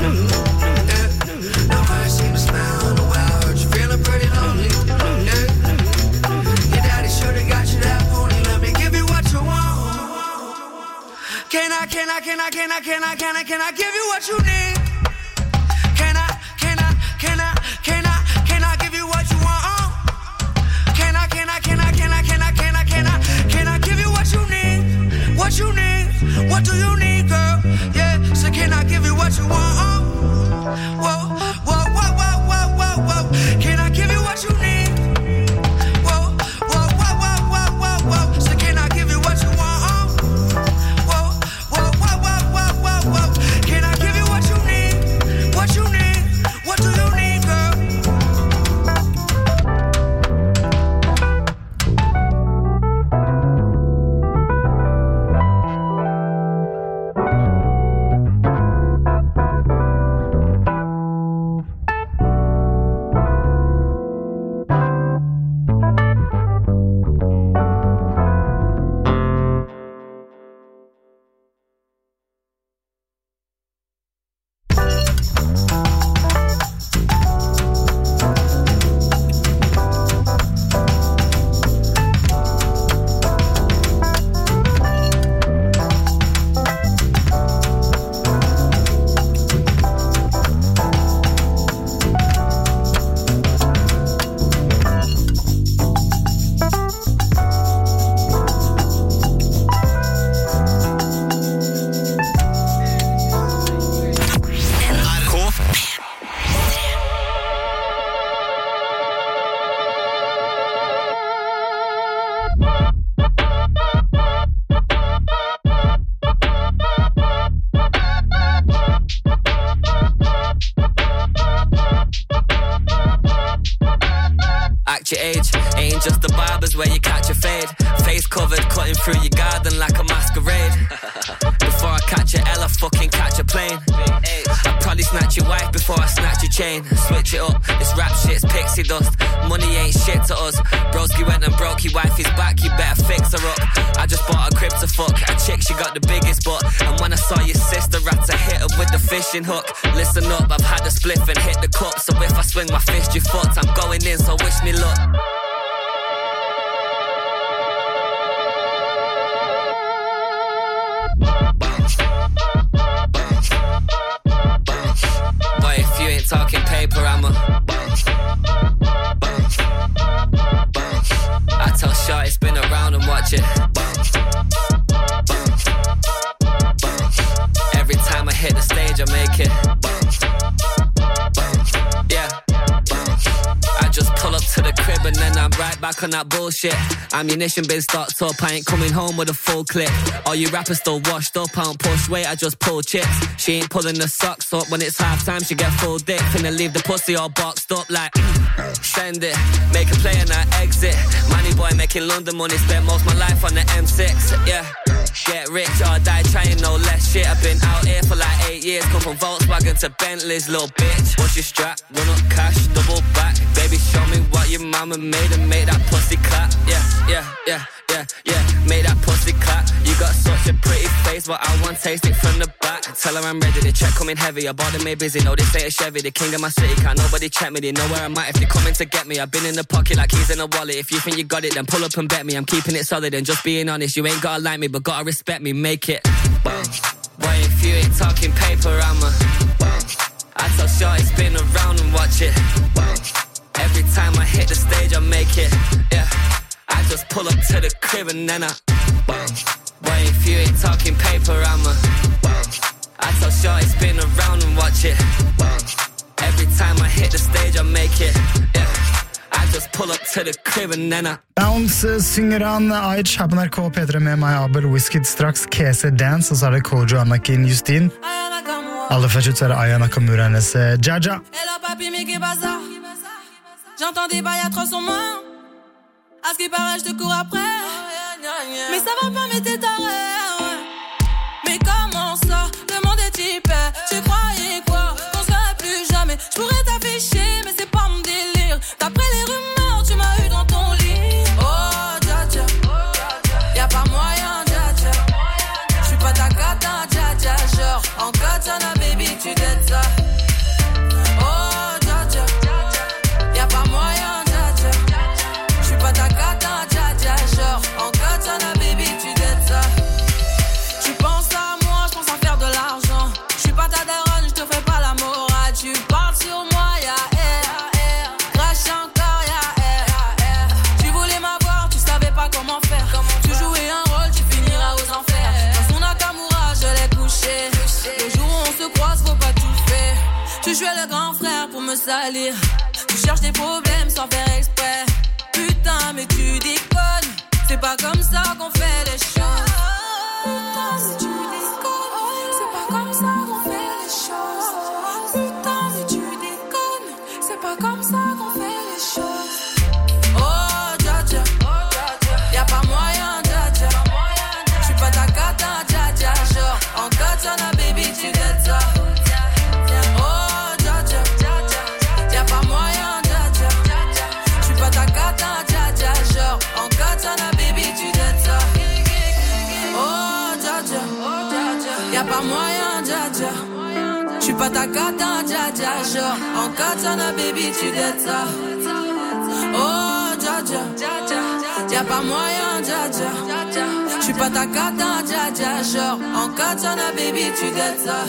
Yeah. Now I ain't seen a smile in a while, heard you feeling pretty lonely. Yeah. Your daddy should've got you that pony. Let me give you what you want. Can I, can I, can I, can I, can I, can I, can I give you what you need? Can I, can I, can I, can I, can I give you what you want? Can I, can I, can I, can I, can I, can I, can I, can I give you what you need? What you need? What do you need, girl? Yeah, so can I give you what you want? Whoa, whoa, whoa, whoa, whoa, whoa, whoa. Can I give you what you need? Whoa, whoa, whoa, whoa, whoa, whoa, whoa. So can I give you what you want? Whoa, whoa, whoa, whoa, whoa, whoa, whoa. Can I give you what you need? What you need? What do you need, girl? through your garden like a masquerade. Before I catch a L, I fucking catch a plane. I'd probably snatch your wife before I snatch your chain. Switch it up, this rap shit's pixie dust. Money ain't shit to us. Broski went and broke your wifey's back, you better fix her up. I just bought a crib to fuck, a chick, she got the biggest butt. And when I saw your sister, I had to hit her with the fishing hook. Listen up, I've had a spliff and hit the cup. So if I swing my fist, you fucked. I'm going in, so wish me luck. Boy, if you ain't talking paper, I'm a I tell Shorty spin around and watch it. Every time I hit the stage, I make it. Yeah. I just pull up to the crib and then I'm right back on that bullshit. Ammunition bin stocked up, I ain't coming home with a full clip. All you rappers still washed up, I don't push weight, I just pull chips. She ain't pulling the socks up, when it's half time she get full dick. Finna leave the pussy all boxed up like send it, make a play and I exit. Money boy making London money, spent most my life on the M six, yeah. Get rich or die trying no less shit. I've been out here for like eight years. Come from Volkswagen to Bentley's, little bitch. What's your strap? Run up cash, double back. Baby, show me what your mama made and make that pussy clap. Yeah, yeah, yeah, yeah, yeah. Make that pussy clap. You got such a pretty face, but I want taste it from the back. Tell her I'm ready, the check coming heavy. I bought them made busy, no this ain't a Chevy. The king of my city, can't nobody check me. They know where I'm at if they coming to get me. I've been in the pocket like keys in a wallet. If you think you got it, then pull up and bet me. I'm keeping it solid and just being honest. You ain't gotta like me, but gotta respect me, make it. Boy, if you ain't talking paper, I'm a I tell Shorty spin around and watch it. Every time I hit the stage, I make it. Yeah, I just pull up to the crib and then I Boy, if you ain't talking paper, I'm a I tell Shorty spin around and watch it. Every time I hit the stage, I make it. Yeah, I just pull up to the crib and then I Bounce synger han Aich her på N R K P tre med meg Abel Wizkid, straks K C Dance, og så er det Kojo, Anakin, Justin. Aller først ut så er det Aya Nakamura hennes Jaja. Hello papi, mais qu'est bazar? J'entends des bails à trois sur moi. À ce qui paraît, je te cours après. Mais ça va pas, mais t'es taré. Mais comment ça? Le monde est hyper. Tu croyais quoi? Qu'on serait plus jamais. Je pourrais t'afficher, mais c'est pas mon délire. D'après les rumeurs, tu m'as eu dans ton lit. Oh, dja dja. Y'a pas moyen, dja dja. J'suis pas ta cata, dja dja. Genre, en katana, baby, tu t'aides ça. Oh, dja dja. Y'a pas moyen, dja dja. J'suis pas ta cata, dja dja. Genre, en katana, baby, tu t'aides ça. Tu penses à moi, j'pense à faire de l'argent. J'suis pas ta daronne, j'te fais pas la morale. Tu parles sur moi, y'a air. Crache encore, y'a air. Tu voulais m'avoir, tu savais pas comment faire. Tu jouais un rôle, tu finiras aux enfers. Dans son Nakamura, je l'ai couché. Le jour où on se croise, faut pas tout faire. Tu jouais le grand frère pour me salir. Tu cherches des problèmes sans faire exprès. Putain, mais tu déconnes. C'est pas comme ça qu'on fait les choses. Putain, mais tu déconnes. C'est pas comme ça qu'on fait les choses. Putain, mais tu déconnes. C'est pas comme ça qu'on fait les choses. Oh, dja dja. Y'a pas moyen, dja dja. J'suis pas ta cata, dja dja. Genre, en katana, baby, tu t'aides ça. Oh, dja dja. Y'a pas moyen, dja dja. J'suis pas ta cata, dja dja. Genre, en katana, baby, tu t'aides ça. Oh, dja dja. Y'a pas moyen, dja dja. J'suis pas ta cata, dja dja. Genre, en katana, baby, tu t'aides ça. Oh, dja dja. Y'a pas moyen, dja dja. J'suis pas ta cata, dja dja. Genre, en katana, baby, tu t'aides ça.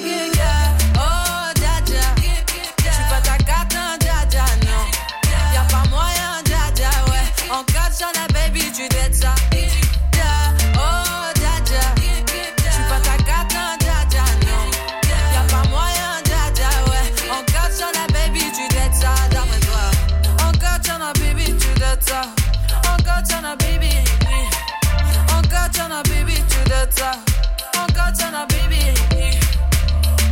Oh, dja dja. J'suis pas ta cata, dja dja, non. Y'a pas moyen, dja dja, ouais. En katana, baby, tu t'aides ça. Oh, dja dja. J'suis pas ta cata, dja dja, non. Y'a pas moyen, dja dja, ouais. En katana, baby, tu t'aides ça. D'après toi. En katana, baby, tu t'aides ça. En katana, baby. En katana, baby, tu t'aides ça. En katana, baby.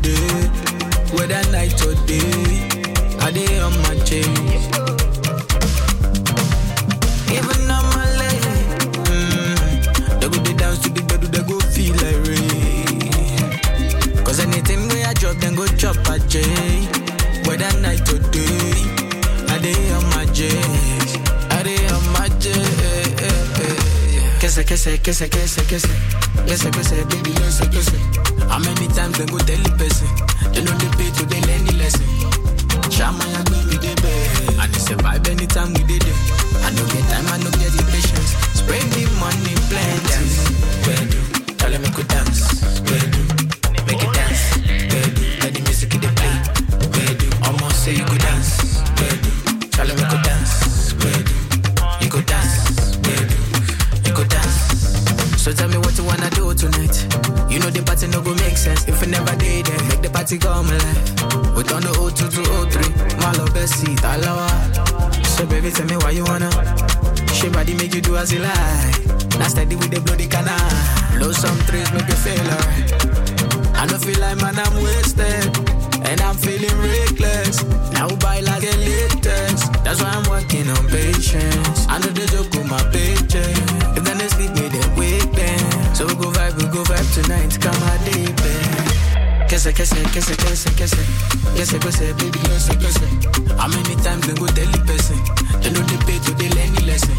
day, whether night or day, I dey on my chase. Even on my leg, mm, they go dey dance to the bed, they go feel like rain. Cause anything where I drop, then go chop a J. Whether night or day, I dey on my chase. I dey on my chase. Kese, kese, kese, kese, kese. Kese, kese, baby, kese, kese. How many times they go tell the person? They know they pay to they learn the lesson. Shama ya go me the bed. And they survive anytime we did it. I no get time, I no get the patience. Spread the money, plenty. Where do? Tell them I could dance. Where do? Make it dance. Where do? Let the music in the play. Where do? Almost say you could dance. Where do? Tell them I could dance. Where do? You could dance. Where do? You could dance. So tell me what you wanna do tonight. You know the party no go make sense if you never did it. Make the party come alive. We turn the oh two to oh three. My love best seat, alawa. So baby, tell me why you wanna. She body make you do as you like. Now steady with the bloody canal. Blow some trees, make you feel alright. I don't feel like man, I'm wasted. And I'm feeling reckless. Now buy like a latest. That's why I'm working on patience. I know the joke with my paycheck. If then they sleep with them, wake them. So we go vibe, we go vibe tonight. Come on, deep, Kese, kese, kese, kese, kese. Kese, kese, baby, kese, kese. How many times they go tell the person? They know they pay to they learn the lesson.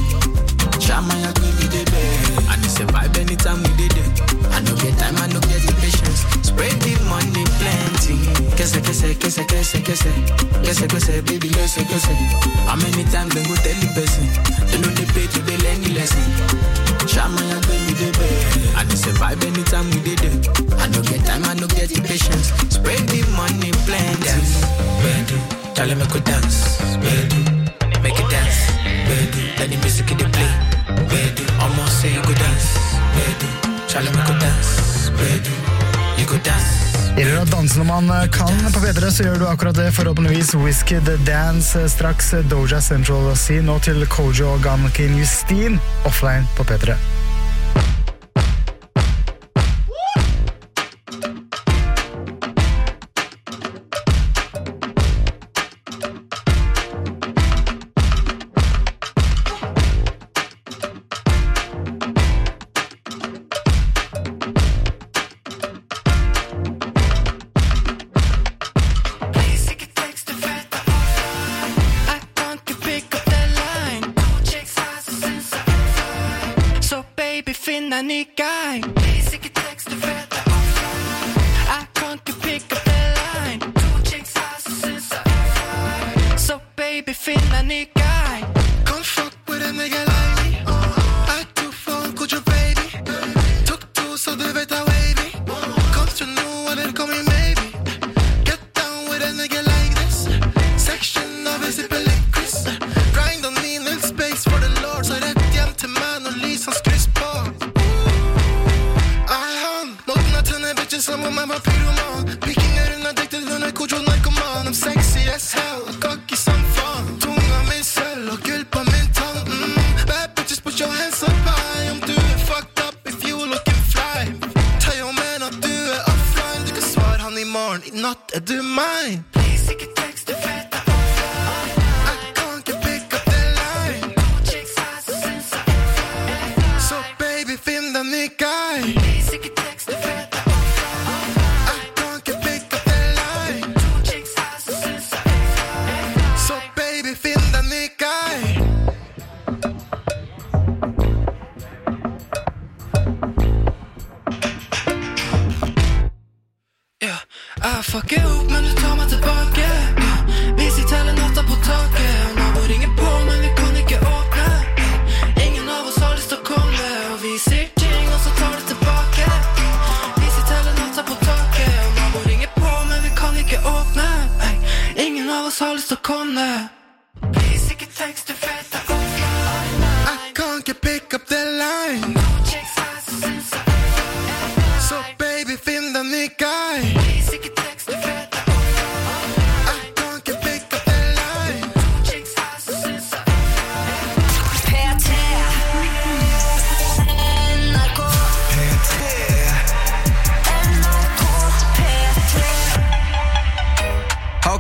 Shama ya give me the bed. And they survive anytime we did it. I no get time, I no get the patience. Spread the money plenty. Kese, kese, kese, kese, kese. Kese, kese, baby, kese, kese. How many times they go tell the person? They know they pay to they learn the lesson. Shama ya give me the bed. And they survive anytime we did it. I no get time, I no get the patience. Spread the money plenty. Dance, bedu, tell them I could dance. Bedu, make it dance. Bedu, let the music in the play. Bedu, almost say you could dance. Bedu, tell them I could dance. Bedu, you could dance. Gjelder det å danse når man kan på P tre, så gjør du akkurat det. Forhåpentligvis Whiskey The Dance, straks Doja Central C, nå til Kojo og Gankin Justin, offline på P tre.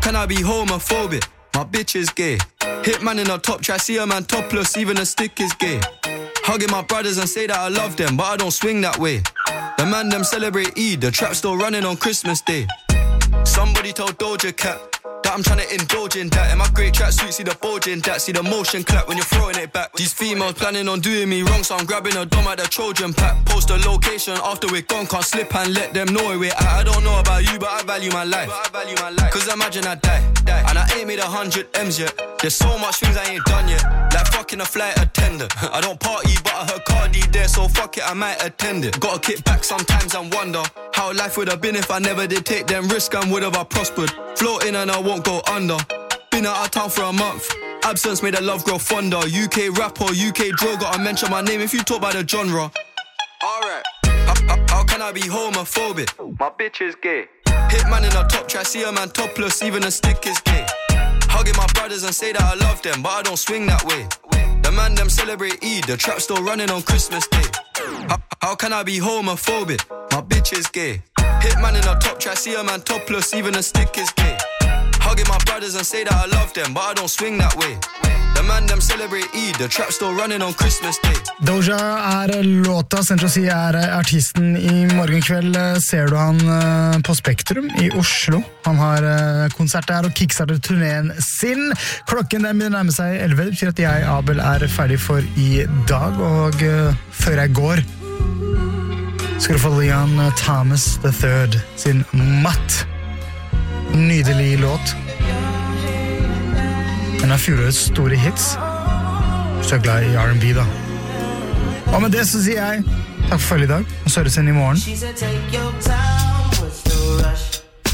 can I be homophobic? My bitch is gay. Hit man in a top try, see a man topless, even a stick is gay. Hugging my brothers and say that I love them, but I don't swing that way. The man them celebrate Eid, the trap still running on Christmas Day. Somebody told Doja Cat that I'm trying to indulge in that. In my great tracksuit, see the bulge in that. See the motion clap when you're throwing it back. These females planning on doing me wrong, so I'm grabbing a dom at the Trojan pack. Post a location after we're gone, can't slip and let them know where we're at. I don't know about you, but I value my life. Cause imagine I die, die. And I ain't made a hundred M's yet. There's so much things I ain't done yet. Like fucking a flight attendant. I don't party, but I heard Cardi there, so fuck it, I might attend it. Gotta kick back sometimes and wonder how life would have been if I never did take them risks and would have I prospered. Floating and I won't go under. Been out of town for a month. Absence made the love grow fonder. U K rap or U K drill, gotta mention my name if you talk about the genre. Alright, how, how, how can I be homophobic? My bitch is gay. Hit man in a top try, see a man topless, even a stick is gay. Hugging my brothers and say that I love them, but I don't swing that way. The man them celebrate Eid, the trap still running on Christmas Day. How, how can I be homophobic? My bitch is gay. Hit man in a top try, see a man topless, even a stick is gay. Hugging my brothers and say that I love them, but I don't swing that way. The man them celebrate Eid, the trap still running on Christmas Day. Doja er låta, Central C er artisten. I morgen kveld ser du han på Spektrum i Oslo. Han har konsert der og kickstarter turnéen sin. Klokken den begynner å nærme seg elleve. Det betyr at jeg, Abel, er ferdig for i dag. Og uh, før jeg går, skal du få Leon Thomas the third sin Matt. Nydelig låt. En av fjorårets store hits. Så er glad i R and B da. Og med det så sier jeg takk for følge i dag, og så høres igjen i morgen. She said take your time, what's the rush?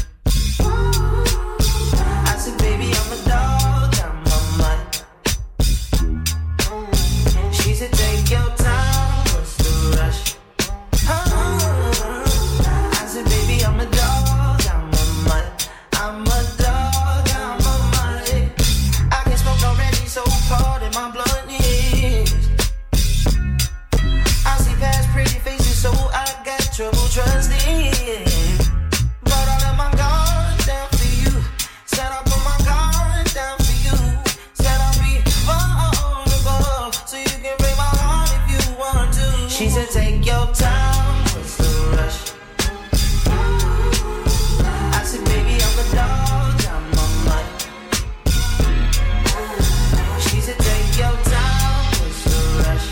I said baby I'm a dog, I'm a mutt. She said take your time, what's the rush? I said baby I'm a dog, I'm a mutt. I'm a dog, I'm a mutt. I can smoke already, so hard in my blood is. I see past pretty faces, so I got trouble trusting. But I let my guard down for you. Said I put my guard down for you. Said I'll be vulnerable, so you can break my heart if you want to. She said take your time, what's the rush? I said baby I'm a dog, I'm a mutt. She said take your time, what's the rush?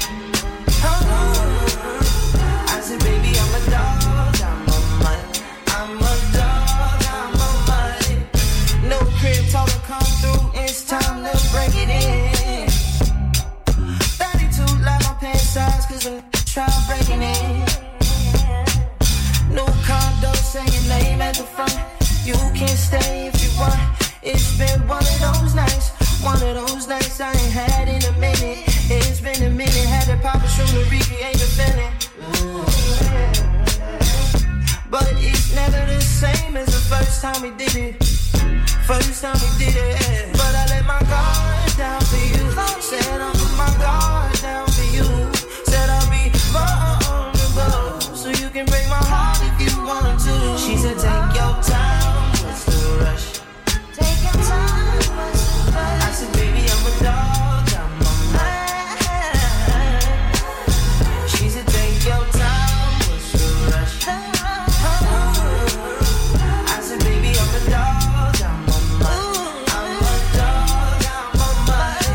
I said baby I'm a dog, I'm a mutt. I'm a dog, I'm a mutt. No crib told her come through, it's time to break it in. thirty-two like my pants size, cause I'm trying breaking in. New condo, say your name at the front. You can stay if you want. It's been one of those nights, one of those nights I ain't had in a minute. It's been a minute, had to pop a shoe to recreate the feeling. But it's never the same as the first time we did it. First time we did it. But I let my guard down for you. Said I'll put my guard down for you. Said I'll be vulnerable, so you can break my heart if you want to. She said take your time, what's the rush? Take your time, what's the rush? I said baby I'm a dog, I'm a mutt. She said take your time, what's the rush? I said baby I'm a dog, I'm a mutt. I'm a dog, I'm a mutt.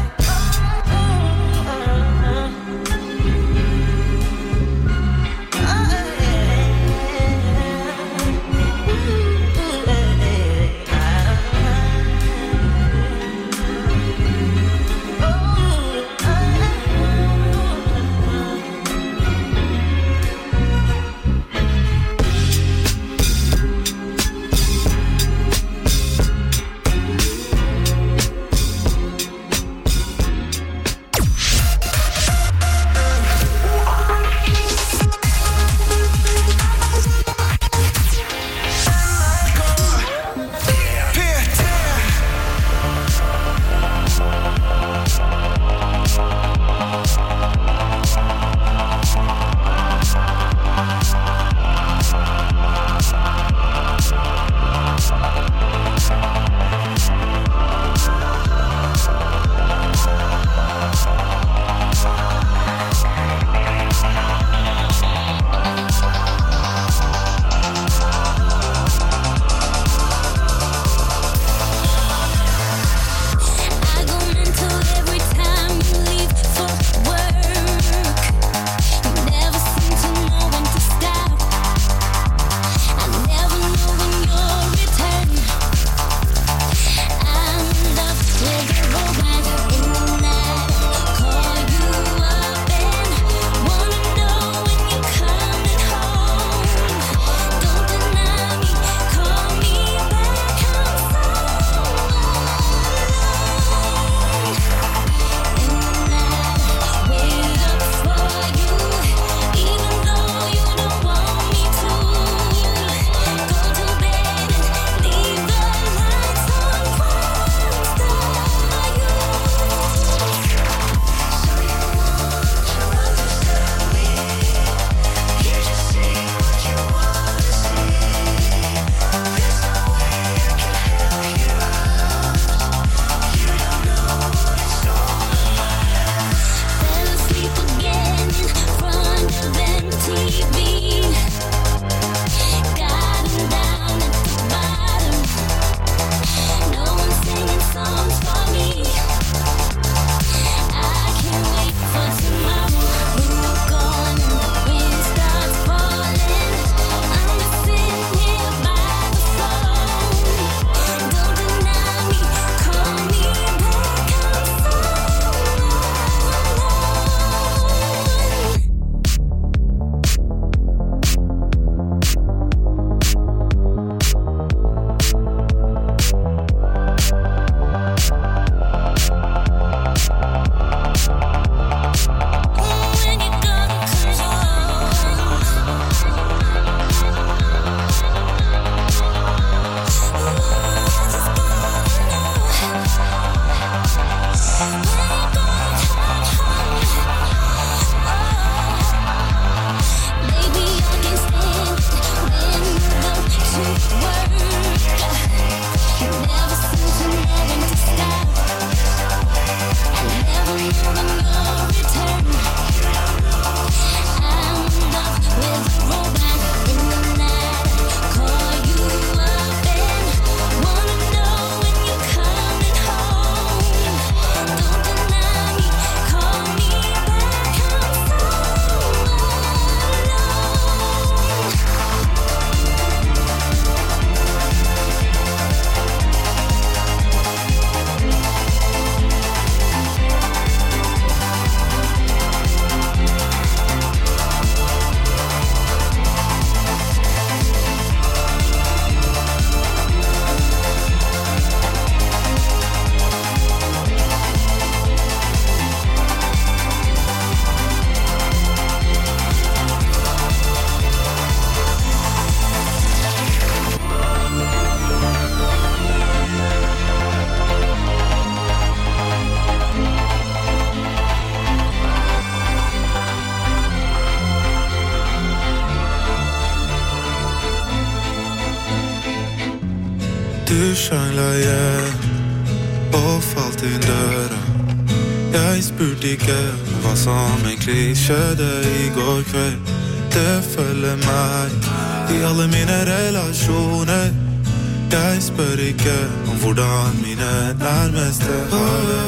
Du sjangla igjen og falt inn døra. Jeg spurte ikke hva som egentlig skjedde i går kveld. Det følger meg i alle mine relasjoner. Jeg spør ikke om hvordan mine nærmeste har det.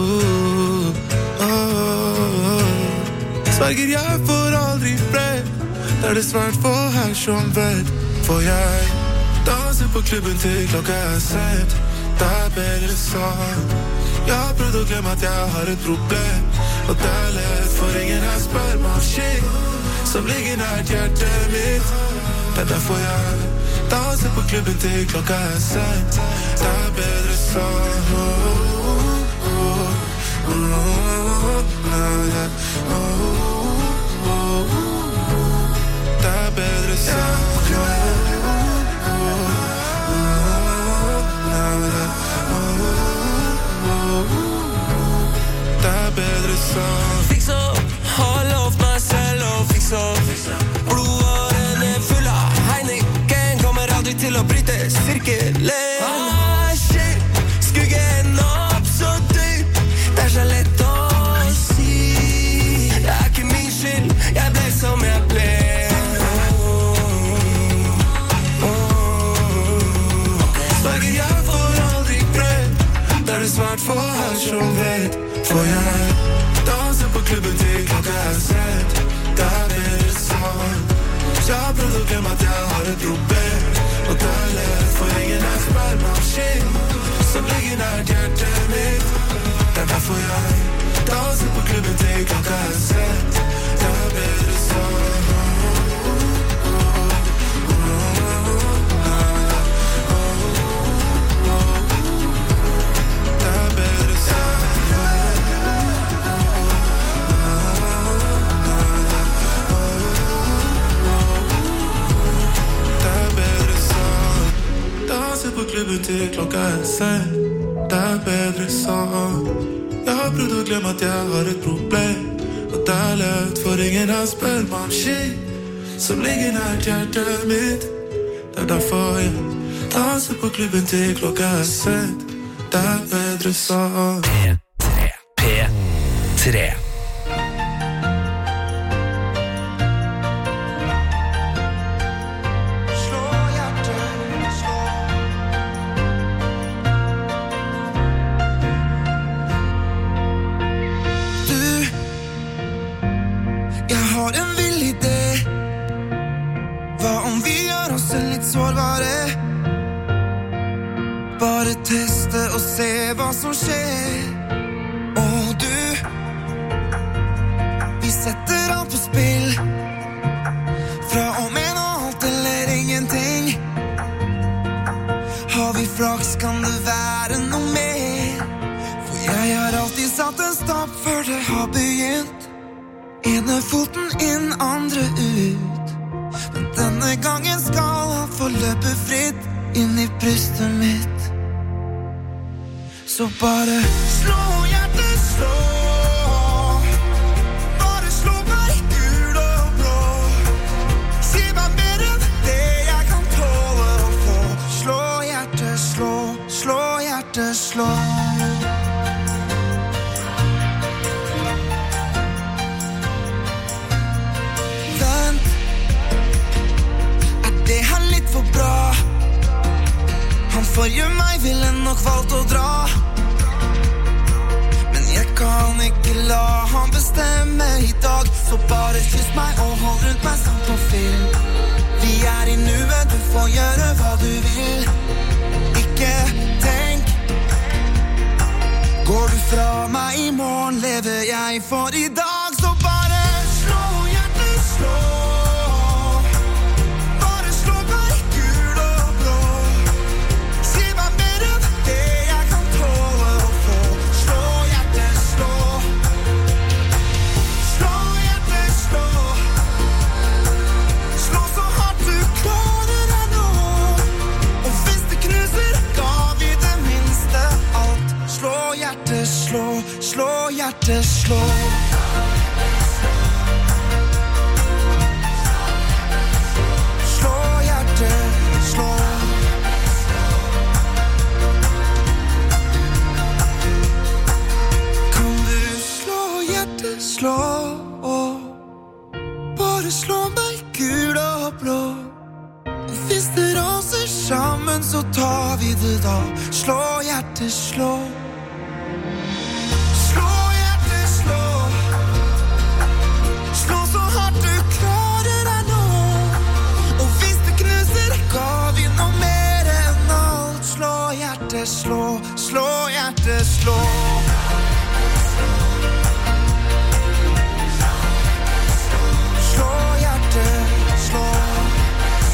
Sverger jeg får aldri fred. Det er det svært for her som vet. For jeg danser på klubben til klokka er sent. Det er bedre sånn. Jeg har prøvd å glemme at jeg har et problem. Og det er lett for ingen her spør meg om shit som ligger nært hjertet mitt. Det er derfor jeg danser på klubben til klokka er sent. Det er bedre sånn. Oh, oh, oh, oh, oh, oh. Det er bedre sånn. Det er bedre sånn. Fiks opp, har lovt meg selv å fikse opp. Blodårene full av Heineken, kommer aldri til å bryte sirkelen. Ah, shit, skuggen opp så dyp. Det er så lett å si. Det er ikke min skyld, jeg ble som jeg ble. Sverger jeg får aldri fred. Det er det svært for her som vet. For jeg danser på klubben til klokka er sent. Det er bedre sånn. Jeg har prøvd å glemme at jeg har et problem. Og det er lett for ingen er spør meg om shit som ligger nært hjertet mitt. Det er derfor jeg danser på klubben til klokka er sent. Det er bedre sånn. Det er bedre sånn. På klubben til klokka er sent. Det er bedre sånn. Jeg har prøvd å glemme at jeg har et problem. Og det er lett for ingen her spør meg om shit som ligger nært hjertet mitt. Det er derfor jeg danser på klubben til klokka er sent. Det er bedre sånn. P tre, P tre. Bare teste og se hva som skjer. Og du, vi setter alt på spill. Fra og med nå alt eller ingenting. Har vi flaks kan det være noe mer. For jeg har alltid satt en stopp før det har begynt. Ene foten inn, andre ut. Men denne gangen skal han få løpe fritt inn i brystet mitt. Så bare slå hjertet, slå. Bare slå meg gul og blå. Si meg mer enn det jeg kan tåle å få. Slå hjertet, slå. Slå hjertet, slå. Vent. Er det her litt for bra? Han forrige meg ville nok valgt å dra. Men jeg kan ikke la han bestemme i dag. Så bare kyss meg og hold rundt meg som på film. Vi er i nuet, du får gjøre hva du vil. Ikke tenk. Går du fra meg i morgen, lever jeg for i dag. Så bare slå hjertet, slå. Slå, slå, hjertet slå. Slå, hjertet slå. livet da. Slå hjertet, slå. Slå hjertet, slå. Slå så hardt du klarer deg nå. Og hvis det knuser, ga vi noe mer enn alt. Slå hjertet, slå. Slå hjertet, slå. Slå hjertet, slå.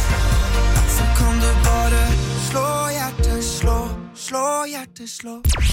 Så kan du bare slå hjertet, slå. Slå hjertet, slå.